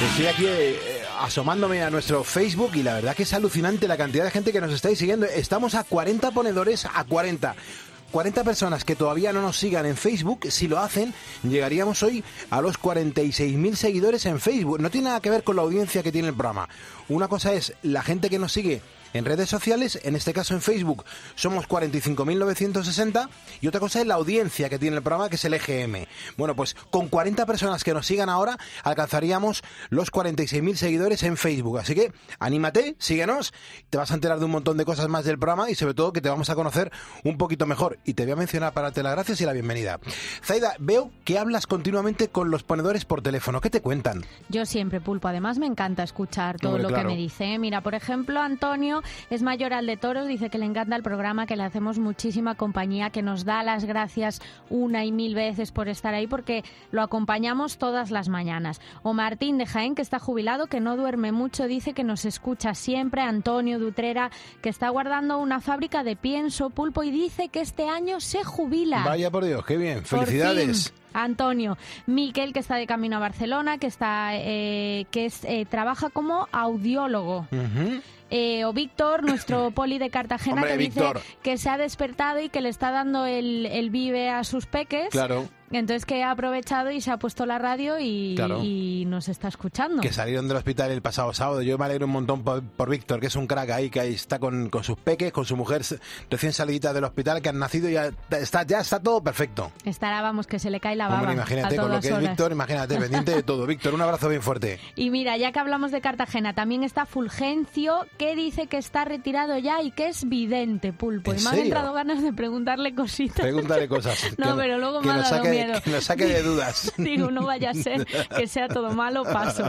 [SPEAKER 1] Estoy aquí eh, asomándome a nuestro Facebook y la verdad que es alucinante la cantidad de gente que nos estáis siguiendo. Estamos a cuarenta ponedores, a cuarenta. cuarenta personas que todavía no nos sigan en Facebook. Si lo hacen, llegaríamos hoy a los cuarenta y seis mil seguidores en Facebook. No tiene nada que ver con la audiencia que tiene el programa. Una cosa es la gente que nos sigue en redes sociales, en este caso en Facebook somos cuarenta y cinco mil novecientos sesenta, y otra cosa es la audiencia que tiene el programa, que es el E G M. Bueno, pues con cuarenta personas que nos sigan ahora alcanzaríamos los cuarenta y seis mil seguidores en Facebook, así que anímate, síguenos, te vas a enterar de un montón de cosas más del programa y sobre todo que te vamos a conocer un poquito mejor, y te voy a mencionar para darte las gracias y la bienvenida. Zaida, veo que hablas continuamente con los ponedores por teléfono, ¿qué te cuentan?
[SPEAKER 7] Yo siempre, Pulpo, además me encanta escuchar todo
[SPEAKER 1] Hombre,
[SPEAKER 7] lo
[SPEAKER 1] claro.
[SPEAKER 7] que me dice. Mira, por ejemplo, Antonio es mayoral de toros, dice que le encanta el programa, que le hacemos muchísima compañía, que nos da las gracias una y mil veces por estar ahí, porque lo acompañamos todas las mañanas. O Martín de Jaén, que está jubilado, que no duerme mucho, dice que nos escucha siempre. Antonio Dutrera, que está guardando una fábrica de pienso, Pulpo, y dice que este año se jubila.
[SPEAKER 1] Vaya por Dios, qué bien,
[SPEAKER 7] Por
[SPEAKER 1] felicidades.
[SPEAKER 7] fin. Antonio, Miquel, que está de camino a Barcelona, que está eh, que es eh, trabaja como audiólogo.
[SPEAKER 1] Uh-huh.
[SPEAKER 7] Eh, o Víctor, nuestro poli de Cartagena,
[SPEAKER 1] Hombre,
[SPEAKER 7] que
[SPEAKER 1] Víctor.
[SPEAKER 7] dice que se ha despertado y que le está dando el, el vive a sus peques.
[SPEAKER 1] Claro.
[SPEAKER 7] Entonces que ha aprovechado y se ha puesto la radio y,
[SPEAKER 1] Claro.
[SPEAKER 7] y nos está escuchando.
[SPEAKER 1] Que salieron del hospital el pasado sábado. Yo me alegro un montón por, por Víctor, que es un crack ahí, que ahí está con, con sus peques, con su mujer recién salidita del hospital, que han nacido y ya está, ya está todo perfecto.
[SPEAKER 7] Estará, vamos, que se le cae la baba.
[SPEAKER 1] Hombre, imagínate,
[SPEAKER 7] a
[SPEAKER 1] con lo
[SPEAKER 7] todas
[SPEAKER 1] que es
[SPEAKER 7] horas.
[SPEAKER 1] Víctor, imagínate, pendiente de todo. Víctor, un abrazo bien fuerte.
[SPEAKER 7] Y mira, ya que hablamos de Cartagena, también está Fulgencio, que dice que está retirado ya y que es vidente, Pulpo.
[SPEAKER 1] ¿En
[SPEAKER 7] Y me han
[SPEAKER 1] serio?
[SPEAKER 7] entrado ganas de preguntarle cositas.
[SPEAKER 1] Pregúntale cosas.
[SPEAKER 7] No,
[SPEAKER 1] que,
[SPEAKER 7] pero luego
[SPEAKER 1] que
[SPEAKER 7] me ha
[SPEAKER 1] nos
[SPEAKER 7] dado
[SPEAKER 1] saque,
[SPEAKER 7] miedo.
[SPEAKER 1] Que nos saque de dudas.
[SPEAKER 7] Digo, no vaya a ser que sea todo malo, paso.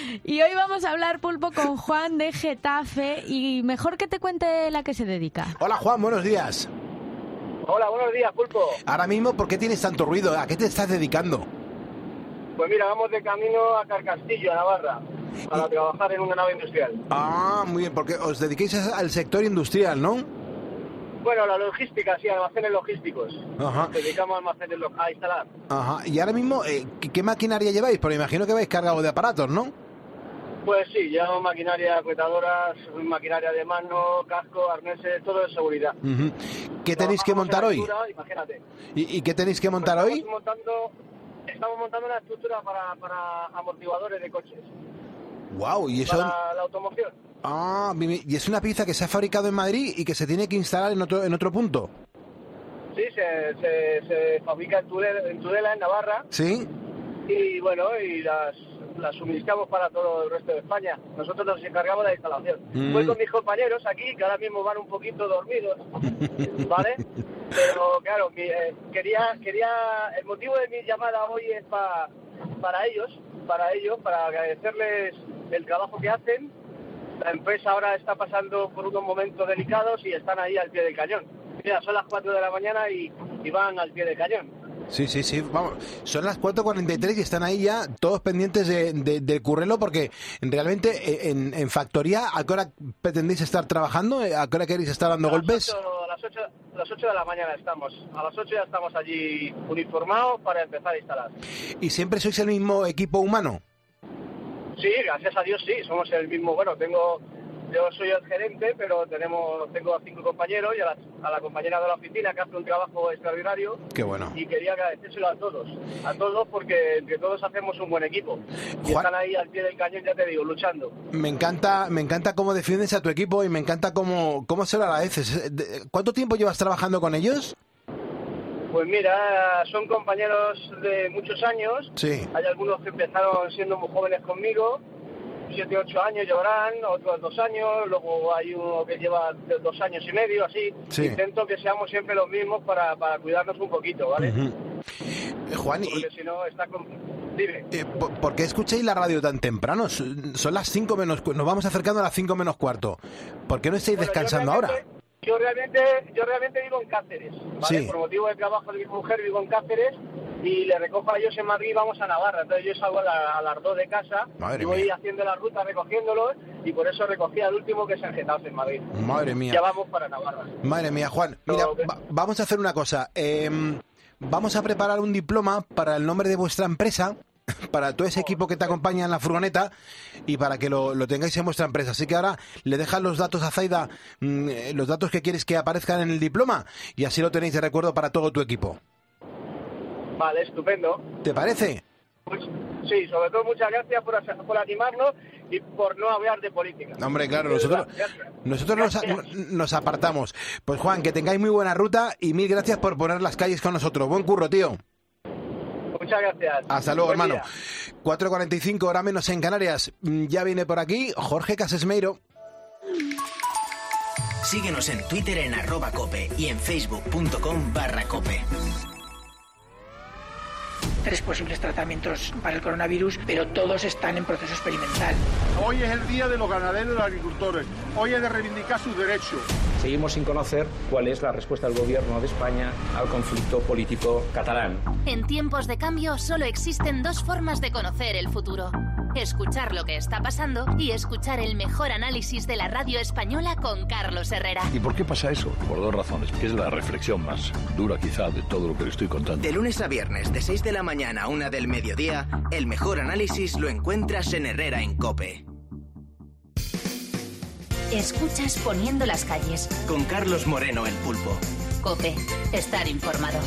[SPEAKER 7] Y hoy vamos a hablar, Pulpo, con Juan de Getafe, y mejor que te cuente la que se dedica.
[SPEAKER 1] Hola, Juan, buenos días.
[SPEAKER 16] Hola, buenos días, Pulpo.
[SPEAKER 1] Ahora mismo, ¿por qué tienes tanto ruido? ¿A qué te estás dedicando?
[SPEAKER 16] Pues mira, vamos de camino a Carcastillo, a Navarra, para trabajar en una nave industrial.
[SPEAKER 1] Ah, muy bien, porque os dediquéis al sector industrial, ¿no?
[SPEAKER 16] Bueno, la logística, sí, almacenes logísticos.
[SPEAKER 1] Ajá.
[SPEAKER 16] Nos dedicamos a almacenes lo- a instalar.
[SPEAKER 1] Ajá. Y ahora mismo, eh, ¿qué, qué maquinaria lleváis? Porque imagino que vais cargado de aparatos, ¿no?
[SPEAKER 16] Pues sí, llevamos maquinaria, apretadoras, maquinaria de mano, casco, arneses, todo de seguridad.
[SPEAKER 1] Ujú. ¿Qué tenéis que
[SPEAKER 16] Trabajamos
[SPEAKER 1] montar
[SPEAKER 16] en
[SPEAKER 1] hoy?
[SPEAKER 16] altura, imagínate.
[SPEAKER 1] ¿Y, y qué tenéis que montar
[SPEAKER 16] Pues
[SPEAKER 1] hoy?
[SPEAKER 16] Estamos montando, estamos montando una estructura para, para amortiguadores de coches,
[SPEAKER 1] Wow, y eso...
[SPEAKER 16] para la automoción.
[SPEAKER 1] Ah, mi- mi- y es una pieza que se ha fabricado en Madrid y que se tiene que instalar en otro en otro punto.
[SPEAKER 16] Sí, se, se, se fabrica en Tudela, en Tudela, en Navarra.
[SPEAKER 1] ¿Sí?
[SPEAKER 16] Y bueno, y las, las suministramos para todo el resto de España. Nosotros nos encargamos de la instalación.
[SPEAKER 1] Mm.
[SPEAKER 16] Voy con mis compañeros aquí, que ahora mismo van un poquito dormidos, ¿vale? Pero claro, que, eh, quería, quería, el motivo de mi llamada hoy es pa, para ellos, para ellos, para agradecerles el trabajo que hacen. La empresa ahora está pasando por unos momentos delicados y están ahí al pie del cañón. Mira, son las cuatro de la mañana y, y van al pie del cañón.
[SPEAKER 1] Sí, sí, sí. Vamos, son las cuatro cuarenta y tres y están ahí ya todos pendientes de, de- del currelo, porque realmente eh, en, en factoría, ¿a qué hora pretendéis estar trabajando? ¿A qué hora queréis estar dando
[SPEAKER 16] A las
[SPEAKER 1] golpes?
[SPEAKER 16] ocho, a las ocho, a las ocho de la mañana estamos. A las ocho ya estamos allí uniformados para empezar a instalar.
[SPEAKER 1] ¿Y siempre sois el mismo equipo humano?
[SPEAKER 16] Sí, gracias a Dios sí, somos el mismo. Bueno, tengo, yo soy el gerente, pero tenemos, tengo a cinco compañeros y a la, a la compañera de la oficina que hace un trabajo extraordinario.
[SPEAKER 1] Qué bueno.
[SPEAKER 16] Y quería agradecérselo a todos, a todos porque entre todos hacemos un buen equipo. Y
[SPEAKER 1] Juan-
[SPEAKER 16] están ahí al pie del cañón, ya te digo, luchando.
[SPEAKER 1] Me encanta, me encanta cómo defiendes a tu equipo y me encanta cómo, cómo se lo agradeces. De- ¿Cuánto tiempo llevas trabajando con ellos?
[SPEAKER 16] Pues mira, son compañeros de muchos años.
[SPEAKER 1] Sí.
[SPEAKER 16] Hay algunos que empezaron siendo muy jóvenes conmigo, siete, ocho años llevarán, otros dos años, luego hay uno que lleva de dos años y medio, así.
[SPEAKER 1] Sí.
[SPEAKER 16] Intento que seamos siempre los mismos para, para cuidarnos un poquito, ¿vale?
[SPEAKER 1] Ujú. Eh, Juan, ¿y
[SPEAKER 16] Porque si no, está con... Dime.
[SPEAKER 1] eh, por, por qué escucháis la radio tan temprano? Son son las cinco menos... cu- Nos vamos acercando a las cinco menos cuarto. ¿Por qué no estáis
[SPEAKER 16] Bueno, yo
[SPEAKER 1] descansando ahora?
[SPEAKER 16] realmente- Yo realmente, yo realmente vivo en Cáceres, ¿vale?
[SPEAKER 1] Sí.
[SPEAKER 16] Por motivo de trabajo de mi mujer vivo en Cáceres y le recojo a ellos en Madrid y vamos a Navarra. Entonces yo salgo a, la- a las dos de casa
[SPEAKER 1] Madre
[SPEAKER 16] y voy
[SPEAKER 1] mía.
[SPEAKER 16] haciendo la ruta recogiéndolos y por eso recogí al último que es en Getafe, en Madrid.
[SPEAKER 1] Madre mía.
[SPEAKER 16] Ya vamos para Navarra.
[SPEAKER 1] Madre mía, Juan. Mira, va- vamos a hacer una cosa. Eh, vamos a preparar un diploma para el nombre de vuestra empresa para todo ese equipo que te acompaña en la furgoneta y para que lo, lo tengáis en vuestra empresa. Así que ahora le dejas los datos a Zaida, mmm, los datos que quieres que aparezcan en el diploma, y así lo tenéis de recuerdo para todo tu equipo.
[SPEAKER 16] Vale, estupendo.
[SPEAKER 1] ¿Te parece?
[SPEAKER 16] Pues, sí, sobre todo muchas gracias por, por animarnos y por no hablar de política.
[SPEAKER 1] Hombre, claro, nosotros, nosotros nos, nos apartamos. Pues Juan, que tengáis muy buena ruta y mil gracias por poner las calles con nosotros. Buen curro, tío.
[SPEAKER 16] Muchas gracias.
[SPEAKER 1] Hasta luego,
[SPEAKER 16] Buen
[SPEAKER 1] hermano.
[SPEAKER 16] día.
[SPEAKER 1] cuatro cuarenta y cinco, hora menos en Canarias. Ya viene por aquí Jorge Casesmeiro.
[SPEAKER 17] Síguenos en Twitter en arroba cope y en facebook.com barra cope.
[SPEAKER 18] Tres posibles tratamientos para el coronavirus, pero todos están en proceso experimental.
[SPEAKER 4] Hoy es el día de los ganaderos y los agricultores. Hoy es de reivindicar sus derechos.
[SPEAKER 5] Seguimos sin conocer cuál es la respuesta del gobierno de España al conflicto político catalán.
[SPEAKER 2] En tiempos de cambio solo existen dos formas de conocer el futuro. Escuchar lo que está pasando y escuchar el mejor análisis de la radio española con Carlos Herrera.
[SPEAKER 19] ¿Y por qué pasa eso? Por dos razones. Que es la reflexión más dura quizá de todo lo que le estoy contando.
[SPEAKER 17] De lunes a viernes, de seis de la mañana a una del mediodía, el mejor análisis lo encuentras en Herrera en COPE.
[SPEAKER 2] Escuchas Poniendo las calles.
[SPEAKER 17] Con Carlos Moreno, el Pulpo.
[SPEAKER 2] COPE. Estar informado.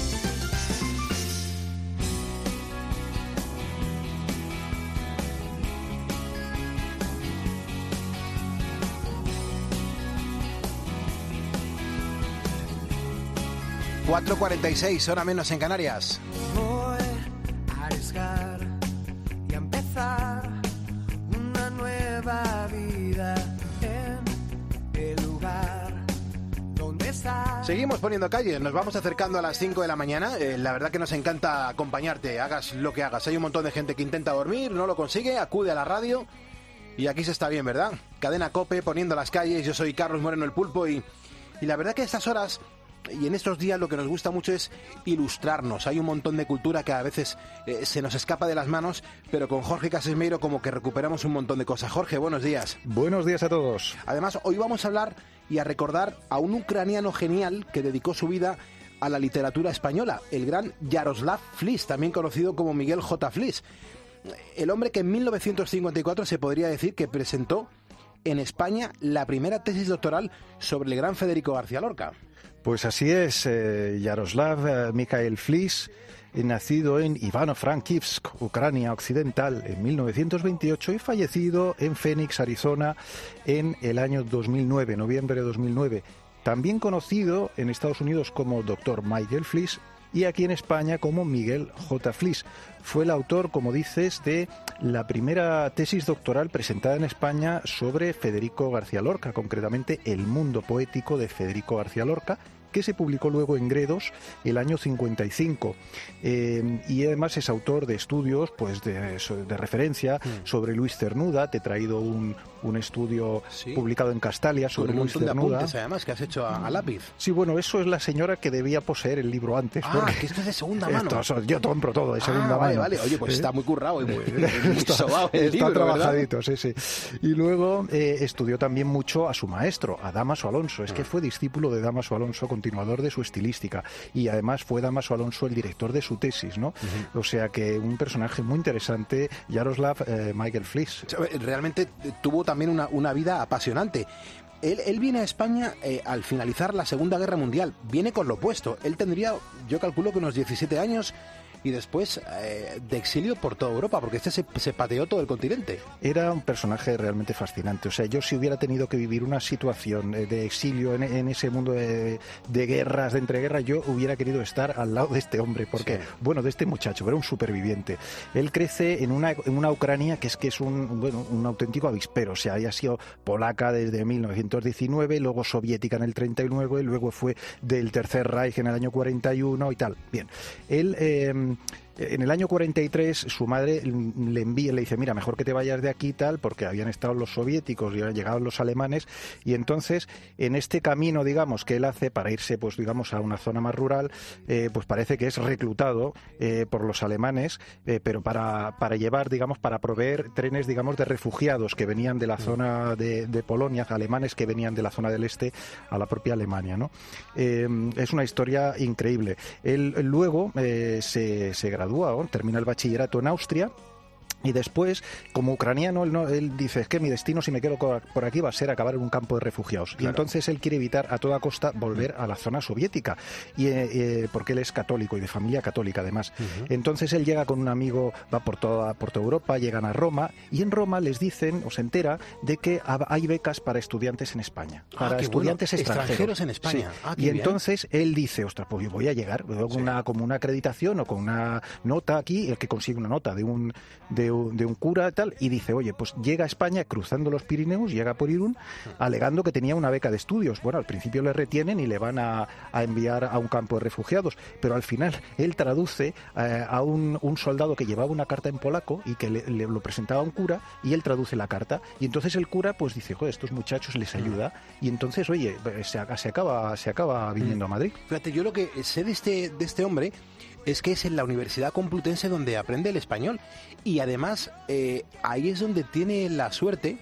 [SPEAKER 1] cuatro cuarenta y seis, hora menos en Canarias.
[SPEAKER 11] Voy a arriesgar y a empezar una nueva vida en el lugar donde estás.
[SPEAKER 1] Seguimos poniendo calle, nos vamos acercando a las cinco de la mañana. Eh, la verdad que nos encanta acompañarte, hagas lo que hagas. Hay un montón de gente que intenta dormir, no lo consigue, acude a la radio y aquí se está bien, ¿verdad? Cadena COPE, poniendo las calles. Yo soy Carlos Moreno, el Pulpo, y, y la verdad que a estas horas y en estos días lo que nos gusta mucho es ilustrarnos. Hay un montón de cultura que a veces eh, se nos escapa de las manos, pero con Jorge Casesmeiro como que recuperamos un montón de cosas. Jorge, buenos días.
[SPEAKER 20] Buenos días a todos.
[SPEAKER 1] Además, hoy vamos a hablar y a recordar a un ucraniano genial que dedicó su vida a la literatura española, el gran Jaroslav Flis, también conocido como Miguel J. Flis. El hombre que en mil novecientos cincuenta y cuatro se podría decir que presentó en España la primera tesis doctoral sobre el gran Federico García Lorca.
[SPEAKER 20] Pues así es, eh, Jaroslav eh, Mikhail Flis, eh, nacido en Ivano-Frankivsk, Ucrania Occidental, en mil novecientos veintiocho y fallecido en Phoenix, Arizona, en el año dos mil nueve, noviembre de dos mil nueve. También conocido en Estados Unidos como doctor Michael Flis y aquí en España como Miguel J. Flis. Fue el autor, como dices, de la primera tesis doctoral presentada en España sobre Federico García Lorca, concretamente El mundo poético de Federico García Lorca, que se publicó luego en Gredos el año cincuenta y cinco. Eh, y además es autor de estudios pues de, de referencia mm. sobre Luis Cernuda. Te he traído un, un estudio sí. publicado en Castalia sobre
[SPEAKER 1] Con un
[SPEAKER 20] Luis
[SPEAKER 1] montón
[SPEAKER 20] Cernuda.
[SPEAKER 1] De apuntes, además, que has hecho a, a lápiz.
[SPEAKER 20] Sí, bueno, eso es la señora que debía poseer el libro antes.
[SPEAKER 1] Ah, que esto es de segunda mano.
[SPEAKER 20] Esto, yo compro todo de segunda
[SPEAKER 1] ah, vale,
[SPEAKER 20] mano.
[SPEAKER 1] Vale, oye, pues ¿Eh? está muy currado y muy, muy
[SPEAKER 20] está,
[SPEAKER 1] sobado el
[SPEAKER 20] está
[SPEAKER 1] libro,
[SPEAKER 20] trabajadito,
[SPEAKER 1] ¿verdad?
[SPEAKER 20] sí, sí. Y luego eh, estudió también mucho a su maestro, a Dámaso Alonso. Es ah. que fue discípulo de Dámaso Alonso, continuador de su estilo. Y además fue Dámaso Alonso el director de su tesis, ¿no? Uh-huh. O sea que un personaje muy interesante, Jaroslav eh, Michael Flis.
[SPEAKER 1] Realmente tuvo también una, una vida apasionante. Él, él viene a España eh, al finalizar la Segunda Guerra Mundial. Viene con lo opuesto. Él tendría, yo calculo que unos diecisiete años y después eh, de exilio por toda Europa, porque este se, se pateó todo el continente.
[SPEAKER 20] Era un personaje realmente fascinante. O sea, yo si hubiera tenido que vivir una situación de exilio en, en ese mundo de, de guerras, de entreguerras, yo hubiera querido estar al lado de este hombre, porque, sí. bueno, de este muchacho, era un superviviente. Él crece en una, en una Ucrania que es que es un, bueno, un auténtico avispero. O sea, había sido polaca desde mil novecientos diecinueve, luego soviética en el treinta y nueve, luego fue del Tercer Reich en el año cuarenta y uno y tal. Bien, él... Eh, en el año cuarenta y tres su madre le envía, le dice, mira, mejor que te vayas de aquí tal, porque habían estado los soviéticos y habían llegado los alemanes, y entonces en este camino, digamos, que él hace para irse, pues digamos, a una zona más rural, eh, pues parece que es reclutado eh, por los alemanes, eh, pero para, para llevar, digamos, para proveer trenes, digamos, de refugiados que venían de la zona de, de Polonia, alemanes que venían de la zona del este a la propia Alemania, ¿no? Eh, es una historia increíble. Él, él luego eh, se, se gradúa, termina el bachillerato en Austria Y después, como ucraniano, él, no, él dice, es que mi destino si me quedo por aquí va a ser acabar en un campo de refugiados. Claro. Y entonces él quiere evitar a toda costa volver a la zona soviética, y, eh, porque él es católico y de familia católica además. Uh-huh. Entonces él llega con un amigo, va por toda, por toda Europa, llegan a Roma, y en Roma les dicen, o se entera, de que hay becas para estudiantes en España. Para
[SPEAKER 1] ah,
[SPEAKER 20] estudiantes
[SPEAKER 1] bueno.
[SPEAKER 20] extranjeros.
[SPEAKER 1] extranjeros en España.
[SPEAKER 20] Sí.
[SPEAKER 1] Ah,
[SPEAKER 20] y bien. Entonces él dice, ostras, pues yo voy a llegar con sí. una, como una acreditación o con una nota aquí, el que consigue una nota de un, de un, de un cura, tal, y dice, oye, pues llega a España cruzando los Pirineos, llega por Irún, alegando que tenía una beca de estudios. Bueno, al principio le retienen y le van a, a enviar a un campo de refugiados, pero al final él traduce eh, a un, un soldado que llevaba una carta en polaco y que le, le lo presentaba a un cura, y él traduce la carta, y entonces el cura pues dice, joder, estos muchachos les ayuda, y entonces, oye, se, se acaba se acaba viniendo a Madrid.
[SPEAKER 1] Fíjate, yo lo que sé de este, de este hombre es que es en la Universidad Complutense donde aprende el español, y además eh, ahí es donde tiene la suerte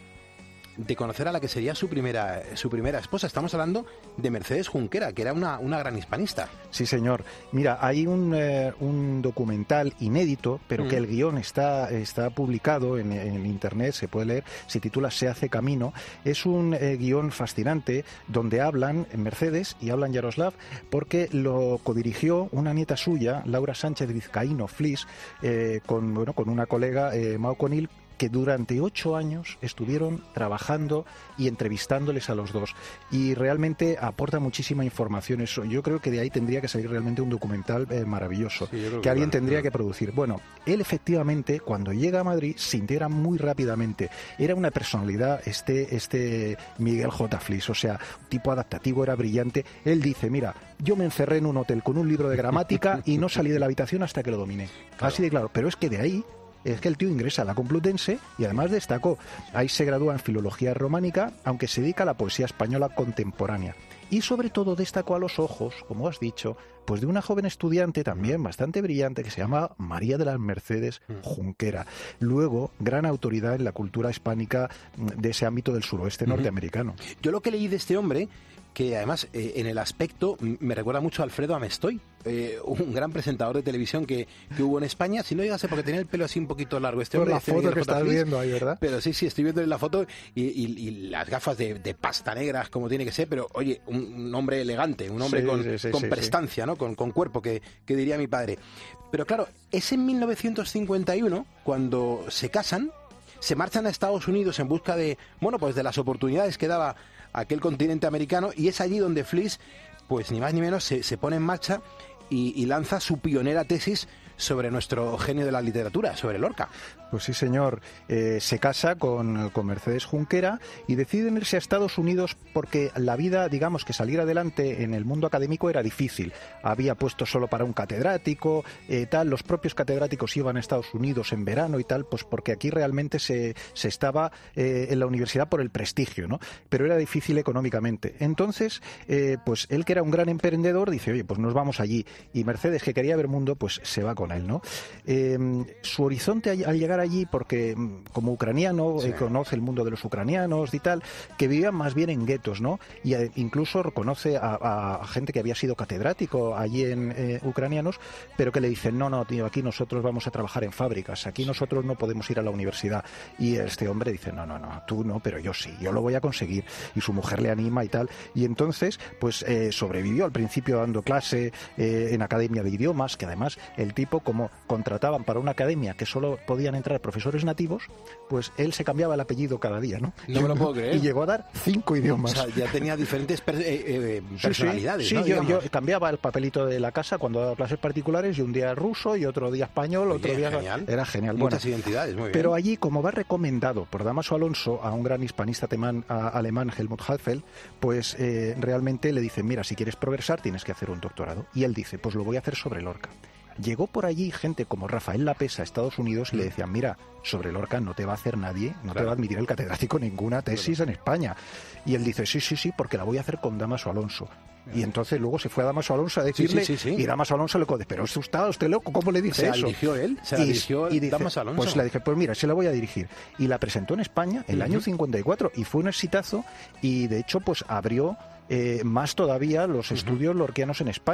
[SPEAKER 1] de conocer a la que sería su primera su primera esposa. Estamos hablando de Mercedes Junquera, que era una, una gran hispanista.
[SPEAKER 20] Sí, señor. Mira, hay un, eh, un documental inédito, pero mm. que el guión está, está publicado en, en internet, se puede leer, se titula Se hace camino. Es un eh, guión fascinante donde hablan Mercedes y hablan Yaroslav, porque lo codirigió una nieta suya, Laura Sánchez Vizcaíno Flis, eh, con, bueno, con una colega, eh, Mao Conil, que durante ocho años estuvieron trabajando y entrevistándoles a los dos, y realmente aporta muchísima información eso. Yo creo que de ahí tendría que salir realmente un documental eh, maravilloso, sí, que, que alguien claro, tendría claro. que producir. Bueno, él efectivamente cuando llega a Madrid se integra muy rápidamente. Era una personalidad este, este Miguel J. Flis, o sea, un tipo adaptativo, era brillante. Él dice, mira, yo me encerré en un hotel con un libro de gramática y no salí de la habitación hasta que lo dominé. Claro. Así de claro, pero es que de ahí es que el tío ingresa a la Complutense y además destacó. Ahí se gradúa en Filología Románica, aunque se dedica a la poesía española contemporánea. Y sobre todo destacó a los ojos, como has dicho, pues de una joven estudiante también bastante brillante que se llama María de las Mercedes Junquera. Luego, gran autoridad en la cultura hispánica de ese ámbito del suroeste norteamericano.
[SPEAKER 1] Yo lo que leí de este hombre, que además eh, en el aspecto me recuerda mucho a Alfredo Amestoy, eh, un gran presentador de televisión que, que hubo en España, si no llegase porque tenía el pelo así un poquito largo este
[SPEAKER 20] Por
[SPEAKER 1] hombre.
[SPEAKER 20] la
[SPEAKER 1] este
[SPEAKER 20] foto
[SPEAKER 1] Miguel
[SPEAKER 20] que
[SPEAKER 1] J.
[SPEAKER 20] estás
[SPEAKER 1] Flis,
[SPEAKER 20] viendo ahí, ¿verdad?
[SPEAKER 1] Pero sí, sí, estoy viendo en la foto y, y, y las gafas de, de pasta negras como tiene que ser, pero oye, un, un hombre elegante, un hombre
[SPEAKER 20] sí,
[SPEAKER 1] con,
[SPEAKER 20] sí, sí,
[SPEAKER 1] con
[SPEAKER 20] sí,
[SPEAKER 1] prestancia,
[SPEAKER 20] sí.
[SPEAKER 1] ¿no? Con, con cuerpo, que, que diría mi padre. Pero claro, es en mil novecientos cincuenta y uno cuando se casan, se marchan a Estados Unidos en busca de, bueno, pues de las oportunidades que daba aquel continente americano, y es allí donde Flis, pues ni más ni menos, se, se pone en marcha y, y lanza su pionera tesis sobre nuestro genio de la literatura, sobre Lorca.
[SPEAKER 20] Pues sí, señor. Eh, se casa con, con Mercedes Junquera y deciden irse a Estados Unidos porque la vida, digamos, que salir adelante en el mundo académico era difícil. Había puestos solo para un catedrático, eh, tal. Los propios catedráticos iban a Estados Unidos en verano y tal, pues porque aquí realmente se, se estaba eh, en la universidad por el prestigio, ¿no? Pero era difícil económicamente. Entonces, eh, pues él, que era un gran emprendedor, dice, oye, pues nos vamos allí. Y Mercedes, que quería ver mundo, pues se va con él, ¿no? Eh, su horizonte al llegar allí, porque como ucraniano sí. eh, conoce el mundo de los ucranianos y tal, que vivían más bien en guetos, ¿no? Y eh, incluso conoce a, a gente que había sido catedrático allí en eh, ucranianos, pero que le dicen, no, no, tío, aquí nosotros vamos a trabajar en fábricas, aquí nosotros no podemos ir a la universidad. Y este hombre dice, no, no, no, tú no, pero yo sí, yo lo voy a conseguir. Y su mujer le anima y tal. Y entonces, pues eh, sobrevivió al principio dando clase eh, en academia de idiomas, que además el tipo, como contrataban para una academia que solo podían entrar profesores nativos, pues él se cambiaba el apellido cada día, ¿no?
[SPEAKER 1] No me lo puedo creer.
[SPEAKER 20] Y llegó a dar cinco idiomas.
[SPEAKER 1] O sea, ya tenía diferentes per eh, eh, personalidades,
[SPEAKER 20] sí, sí,
[SPEAKER 1] ¿no?
[SPEAKER 20] Sí, yo, yo cambiaba el papelito de la casa cuando daba clases particulares, y un día ruso y otro día español, otro
[SPEAKER 1] Oye,
[SPEAKER 20] día...
[SPEAKER 1] Genial.
[SPEAKER 20] Era genial.
[SPEAKER 1] Muchas
[SPEAKER 20] bueno,
[SPEAKER 1] identidades, muy bien.
[SPEAKER 20] Pero allí, como va recomendado por Dámaso Alonso a un gran hispanista temán, a, alemán, Helmut Halfeld, pues eh, realmente le dicen, mira, si quieres progresar tienes que hacer un doctorado. Y él dice, pues lo voy a hacer sobre Lorca. Llegó por allí gente como Rafael Lapesa a Estados Unidos y le decían, mira, sobre Lorca no te va a hacer nadie, no claro. te va a admitir el catedrático ninguna tesis claro. en España. Y él dice, sí, sí, sí, porque la voy a hacer con Dámaso Alonso. Y entonces luego se fue a Dámaso Alonso a decirle, sí, sí, sí, sí. y Dámaso Alonso le dijo, pero usted está usted loco, ¿cómo le dice
[SPEAKER 1] ¿Se
[SPEAKER 20] eso?
[SPEAKER 1] ¿Se la dirigió él? ¿Se la
[SPEAKER 20] y,
[SPEAKER 1] dirigió
[SPEAKER 20] y dice,
[SPEAKER 1] Dámaso Alonso?
[SPEAKER 20] Pues le dije, pues mira, se la voy a dirigir. Y la presentó en España en el uh-huh. año cincuenta y cuatro y fue un exitazo, y de hecho pues abrió eh, más todavía los uh-huh. estudios lorquianos en España.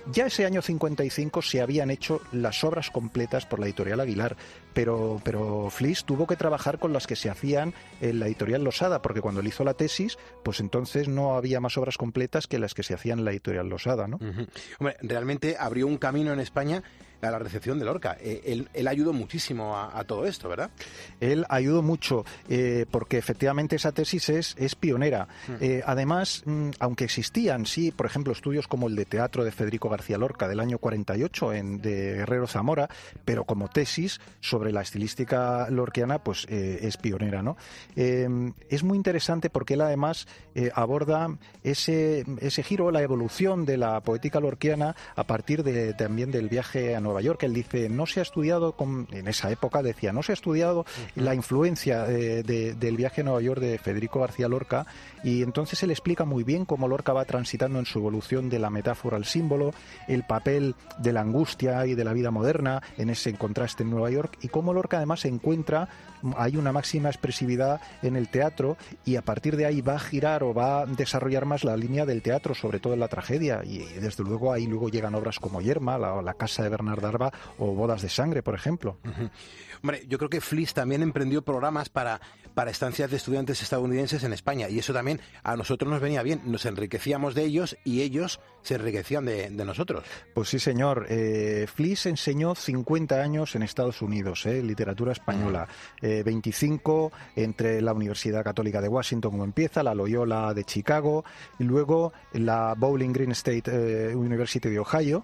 [SPEAKER 20] Ya ese año cincuenta y cinco se habían hecho las obras completas por la editorial Aguilar, pero, pero Fliss tuvo que trabajar con las que se hacían en la editorial Losada, porque cuando él hizo la tesis, pues entonces no había más obras completas que las que se hacían en la editorial Losada, ¿no?
[SPEAKER 1] Uh-huh. Hombre, realmente abrió un camino en España a la recepción de Lorca. Eh, él, él ayudó muchísimo a, a todo esto, ¿verdad?
[SPEAKER 20] Él ayudó mucho, eh, porque efectivamente esa tesis es, es pionera. Mm. Eh, además, mm, aunque existían, sí, por ejemplo, estudios como el de teatro de Federico García Lorca del año cuarenta y ocho, en, de Guerrero Zamora, pero como tesis sobre la estilística lorquiana, pues eh, es pionera, ¿no? Eh, es muy interesante porque él además eh, aborda ese, ese giro, la evolución de la poética lorquiana a partir de, también del viaje a Nueva York. Él dice, no se ha estudiado, con, en esa época decía, no se ha estudiado uh-huh. la influencia de, de, del viaje a Nueva York de Federico García Lorca, y entonces él explica muy bien cómo Lorca va transitando en su evolución de la metáfora al símbolo, el papel de la angustia y de la vida moderna en ese contraste en Nueva York, y cómo Lorca además se encuentra, hay una máxima expresividad en el teatro, y a partir de ahí va a girar o va a desarrollar más la línea del teatro, sobre todo en la tragedia, y desde luego ahí luego llegan obras como Yerma, la, la Casa de Bernard Darba o Bodas de Sangre, por ejemplo.
[SPEAKER 1] Uh-huh. Hombre, yo creo que Fliss también emprendió programas para, para estancias de estudiantes estadounidenses en España, y eso también a nosotros nos venía bien, nos enriquecíamos de ellos y ellos se enriquecían de, de nosotros.
[SPEAKER 20] Pues sí, señor. Eh, Fliss enseñó cincuenta años en Estados Unidos, eh, literatura española, uh-huh. eh, veinticinco entre la Universidad Católica de Washington, como empieza, la Loyola de Chicago, y luego la Bowling Green State eh, University de Ohio.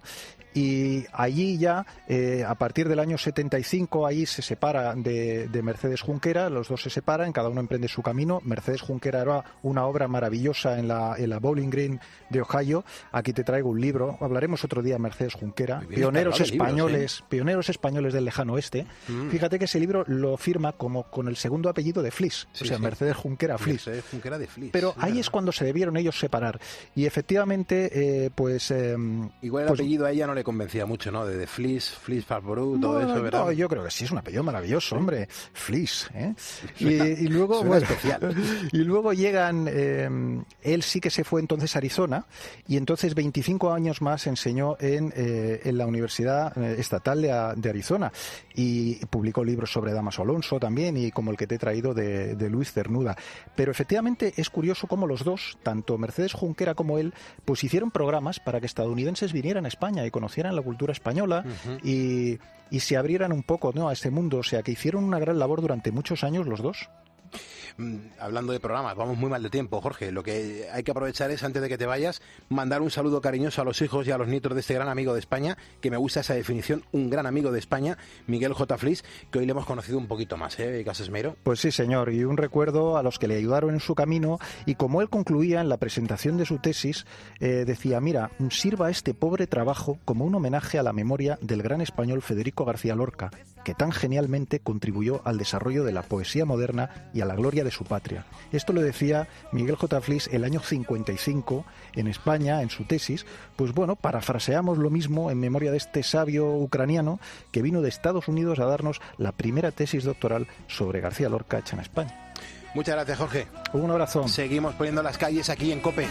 [SPEAKER 20] Y allí ya, eh, a partir del año setenta y cinco, ahí se separa de, de Mercedes Junquera, los dos se separan, cada uno emprende su camino. Mercedes Junquera era una obra maravillosa en la, en la Bowling Green de Ohio. Aquí te traigo un libro, hablaremos otro día de Mercedes Junquera, pioneros españoles, libros, ¿eh? pioneros españoles del lejano oeste. Mm. Fíjate que ese libro lo firma como con el segundo apellido de Fliss, sí, o sea, sí. Mercedes Junquera Fliss.
[SPEAKER 1] Mercedes Junquera de Fliss.
[SPEAKER 20] Pero ahí es cuando se debieron ellos separar. Y efectivamente, eh, pues... Eh,
[SPEAKER 1] Igual el
[SPEAKER 20] pues,
[SPEAKER 1] apellido a ella no le convencía mucho, ¿no? De, de Fliss, Fliss Farborou, todo
[SPEAKER 20] no,
[SPEAKER 1] eso, ¿verdad?
[SPEAKER 20] No, yo creo que sí, es un apellido maravilloso, hombre. Fliss, ¿eh? Y, y luego,
[SPEAKER 1] Suena
[SPEAKER 20] bueno,
[SPEAKER 1] especial.
[SPEAKER 20] Y luego llegan, eh, él sí que se fue entonces a Arizona, y entonces veinticinco años más enseñó en, eh, en la Universidad Estatal de, de Arizona, y publicó libros sobre Dámaso Alonso también, y como el que te he traído de, de Luis Cernuda. Pero efectivamente es curioso cómo los dos, tanto Mercedes Junquera como él, pues hicieron programas para que estadounidenses vinieran a España y conocieran la cultura española, uh-huh. y, y se abrieran un poco, ¿no?, a este mundo. O sea, que hicieron una gran labor durante muchos años los dos.
[SPEAKER 1] Hablando de programas, vamos muy mal de tiempo, Jorge. Lo que hay que aprovechar es, antes de que te vayas, mandar un saludo cariñoso a los hijos y a los nietos de este gran amigo de España, que me gusta esa definición, un gran amigo de España, Miguel J. Fliss, que hoy le hemos conocido un poquito más, ¿eh, Casesmeiro?
[SPEAKER 20] Pues sí, señor, y un recuerdo a los que le ayudaron en su camino, y como él concluía en la presentación de su tesis, eh, decía, mira, sirva este pobre trabajo como un homenaje a la memoria del gran español Federico García Lorca, que tan genialmente contribuyó al desarrollo de la poesía moderna y a la gloria de su patria. Esto lo decía Miguel J. Fliss el año cincuenta y cinco en España, en su tesis. Pues bueno, parafraseamos lo mismo en memoria de este sabio ucraniano que vino de Estados Unidos a darnos la primera tesis doctoral sobre García Lorca hecha en España.
[SPEAKER 1] Muchas gracias, Jorge.
[SPEAKER 20] Un abrazo.
[SPEAKER 1] Seguimos poniendo las calles aquí en COPE.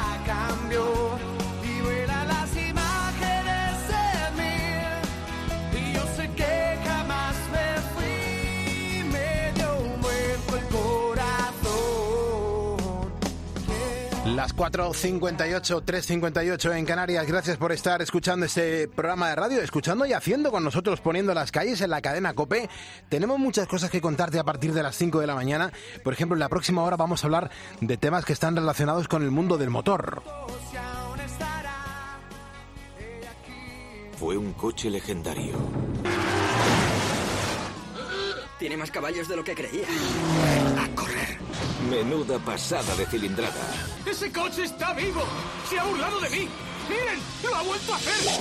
[SPEAKER 1] Las cuatro cincuenta y ocho, tres cincuenta y ocho en Canarias. Gracias por estar escuchando este programa de radio, escuchando y haciendo con nosotros, poniendo las calles en la cadena COPE. Tenemos muchas cosas que contarte a partir de las cinco de la mañana. Por ejemplo, en la próxima hora vamos a hablar de temas que están relacionados con el mundo del motor.
[SPEAKER 12] Fue un coche legendario.
[SPEAKER 21] Tiene más caballos de lo que creía.
[SPEAKER 12] A correr. Menuda pasada de cilindrada.
[SPEAKER 11] ¡Ese coche está vivo! ¡Se ha burlado de mí! ¡Miren! ¡Lo ha vuelto a hacer!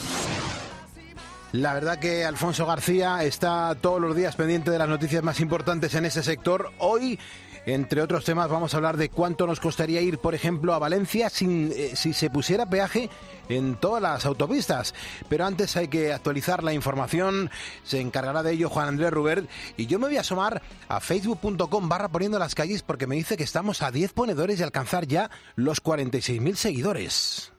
[SPEAKER 1] La verdad que Alfonso García está todos los días pendiente de las noticias más importantes en ese sector. Hoy, entre otros temas, vamos a hablar de cuánto nos costaría ir, por ejemplo, a Valencia sin, eh, si se pusiera peaje en todas las autopistas. Pero antes hay que actualizar la información. Se encargará de ello Juan Andrés Rubert. Y yo me voy a asomar a facebook punto com barra poniendo las calles, porque me dice que estamos a diez ponedores de alcanzar ya los cuarenta y seis mil seguidores.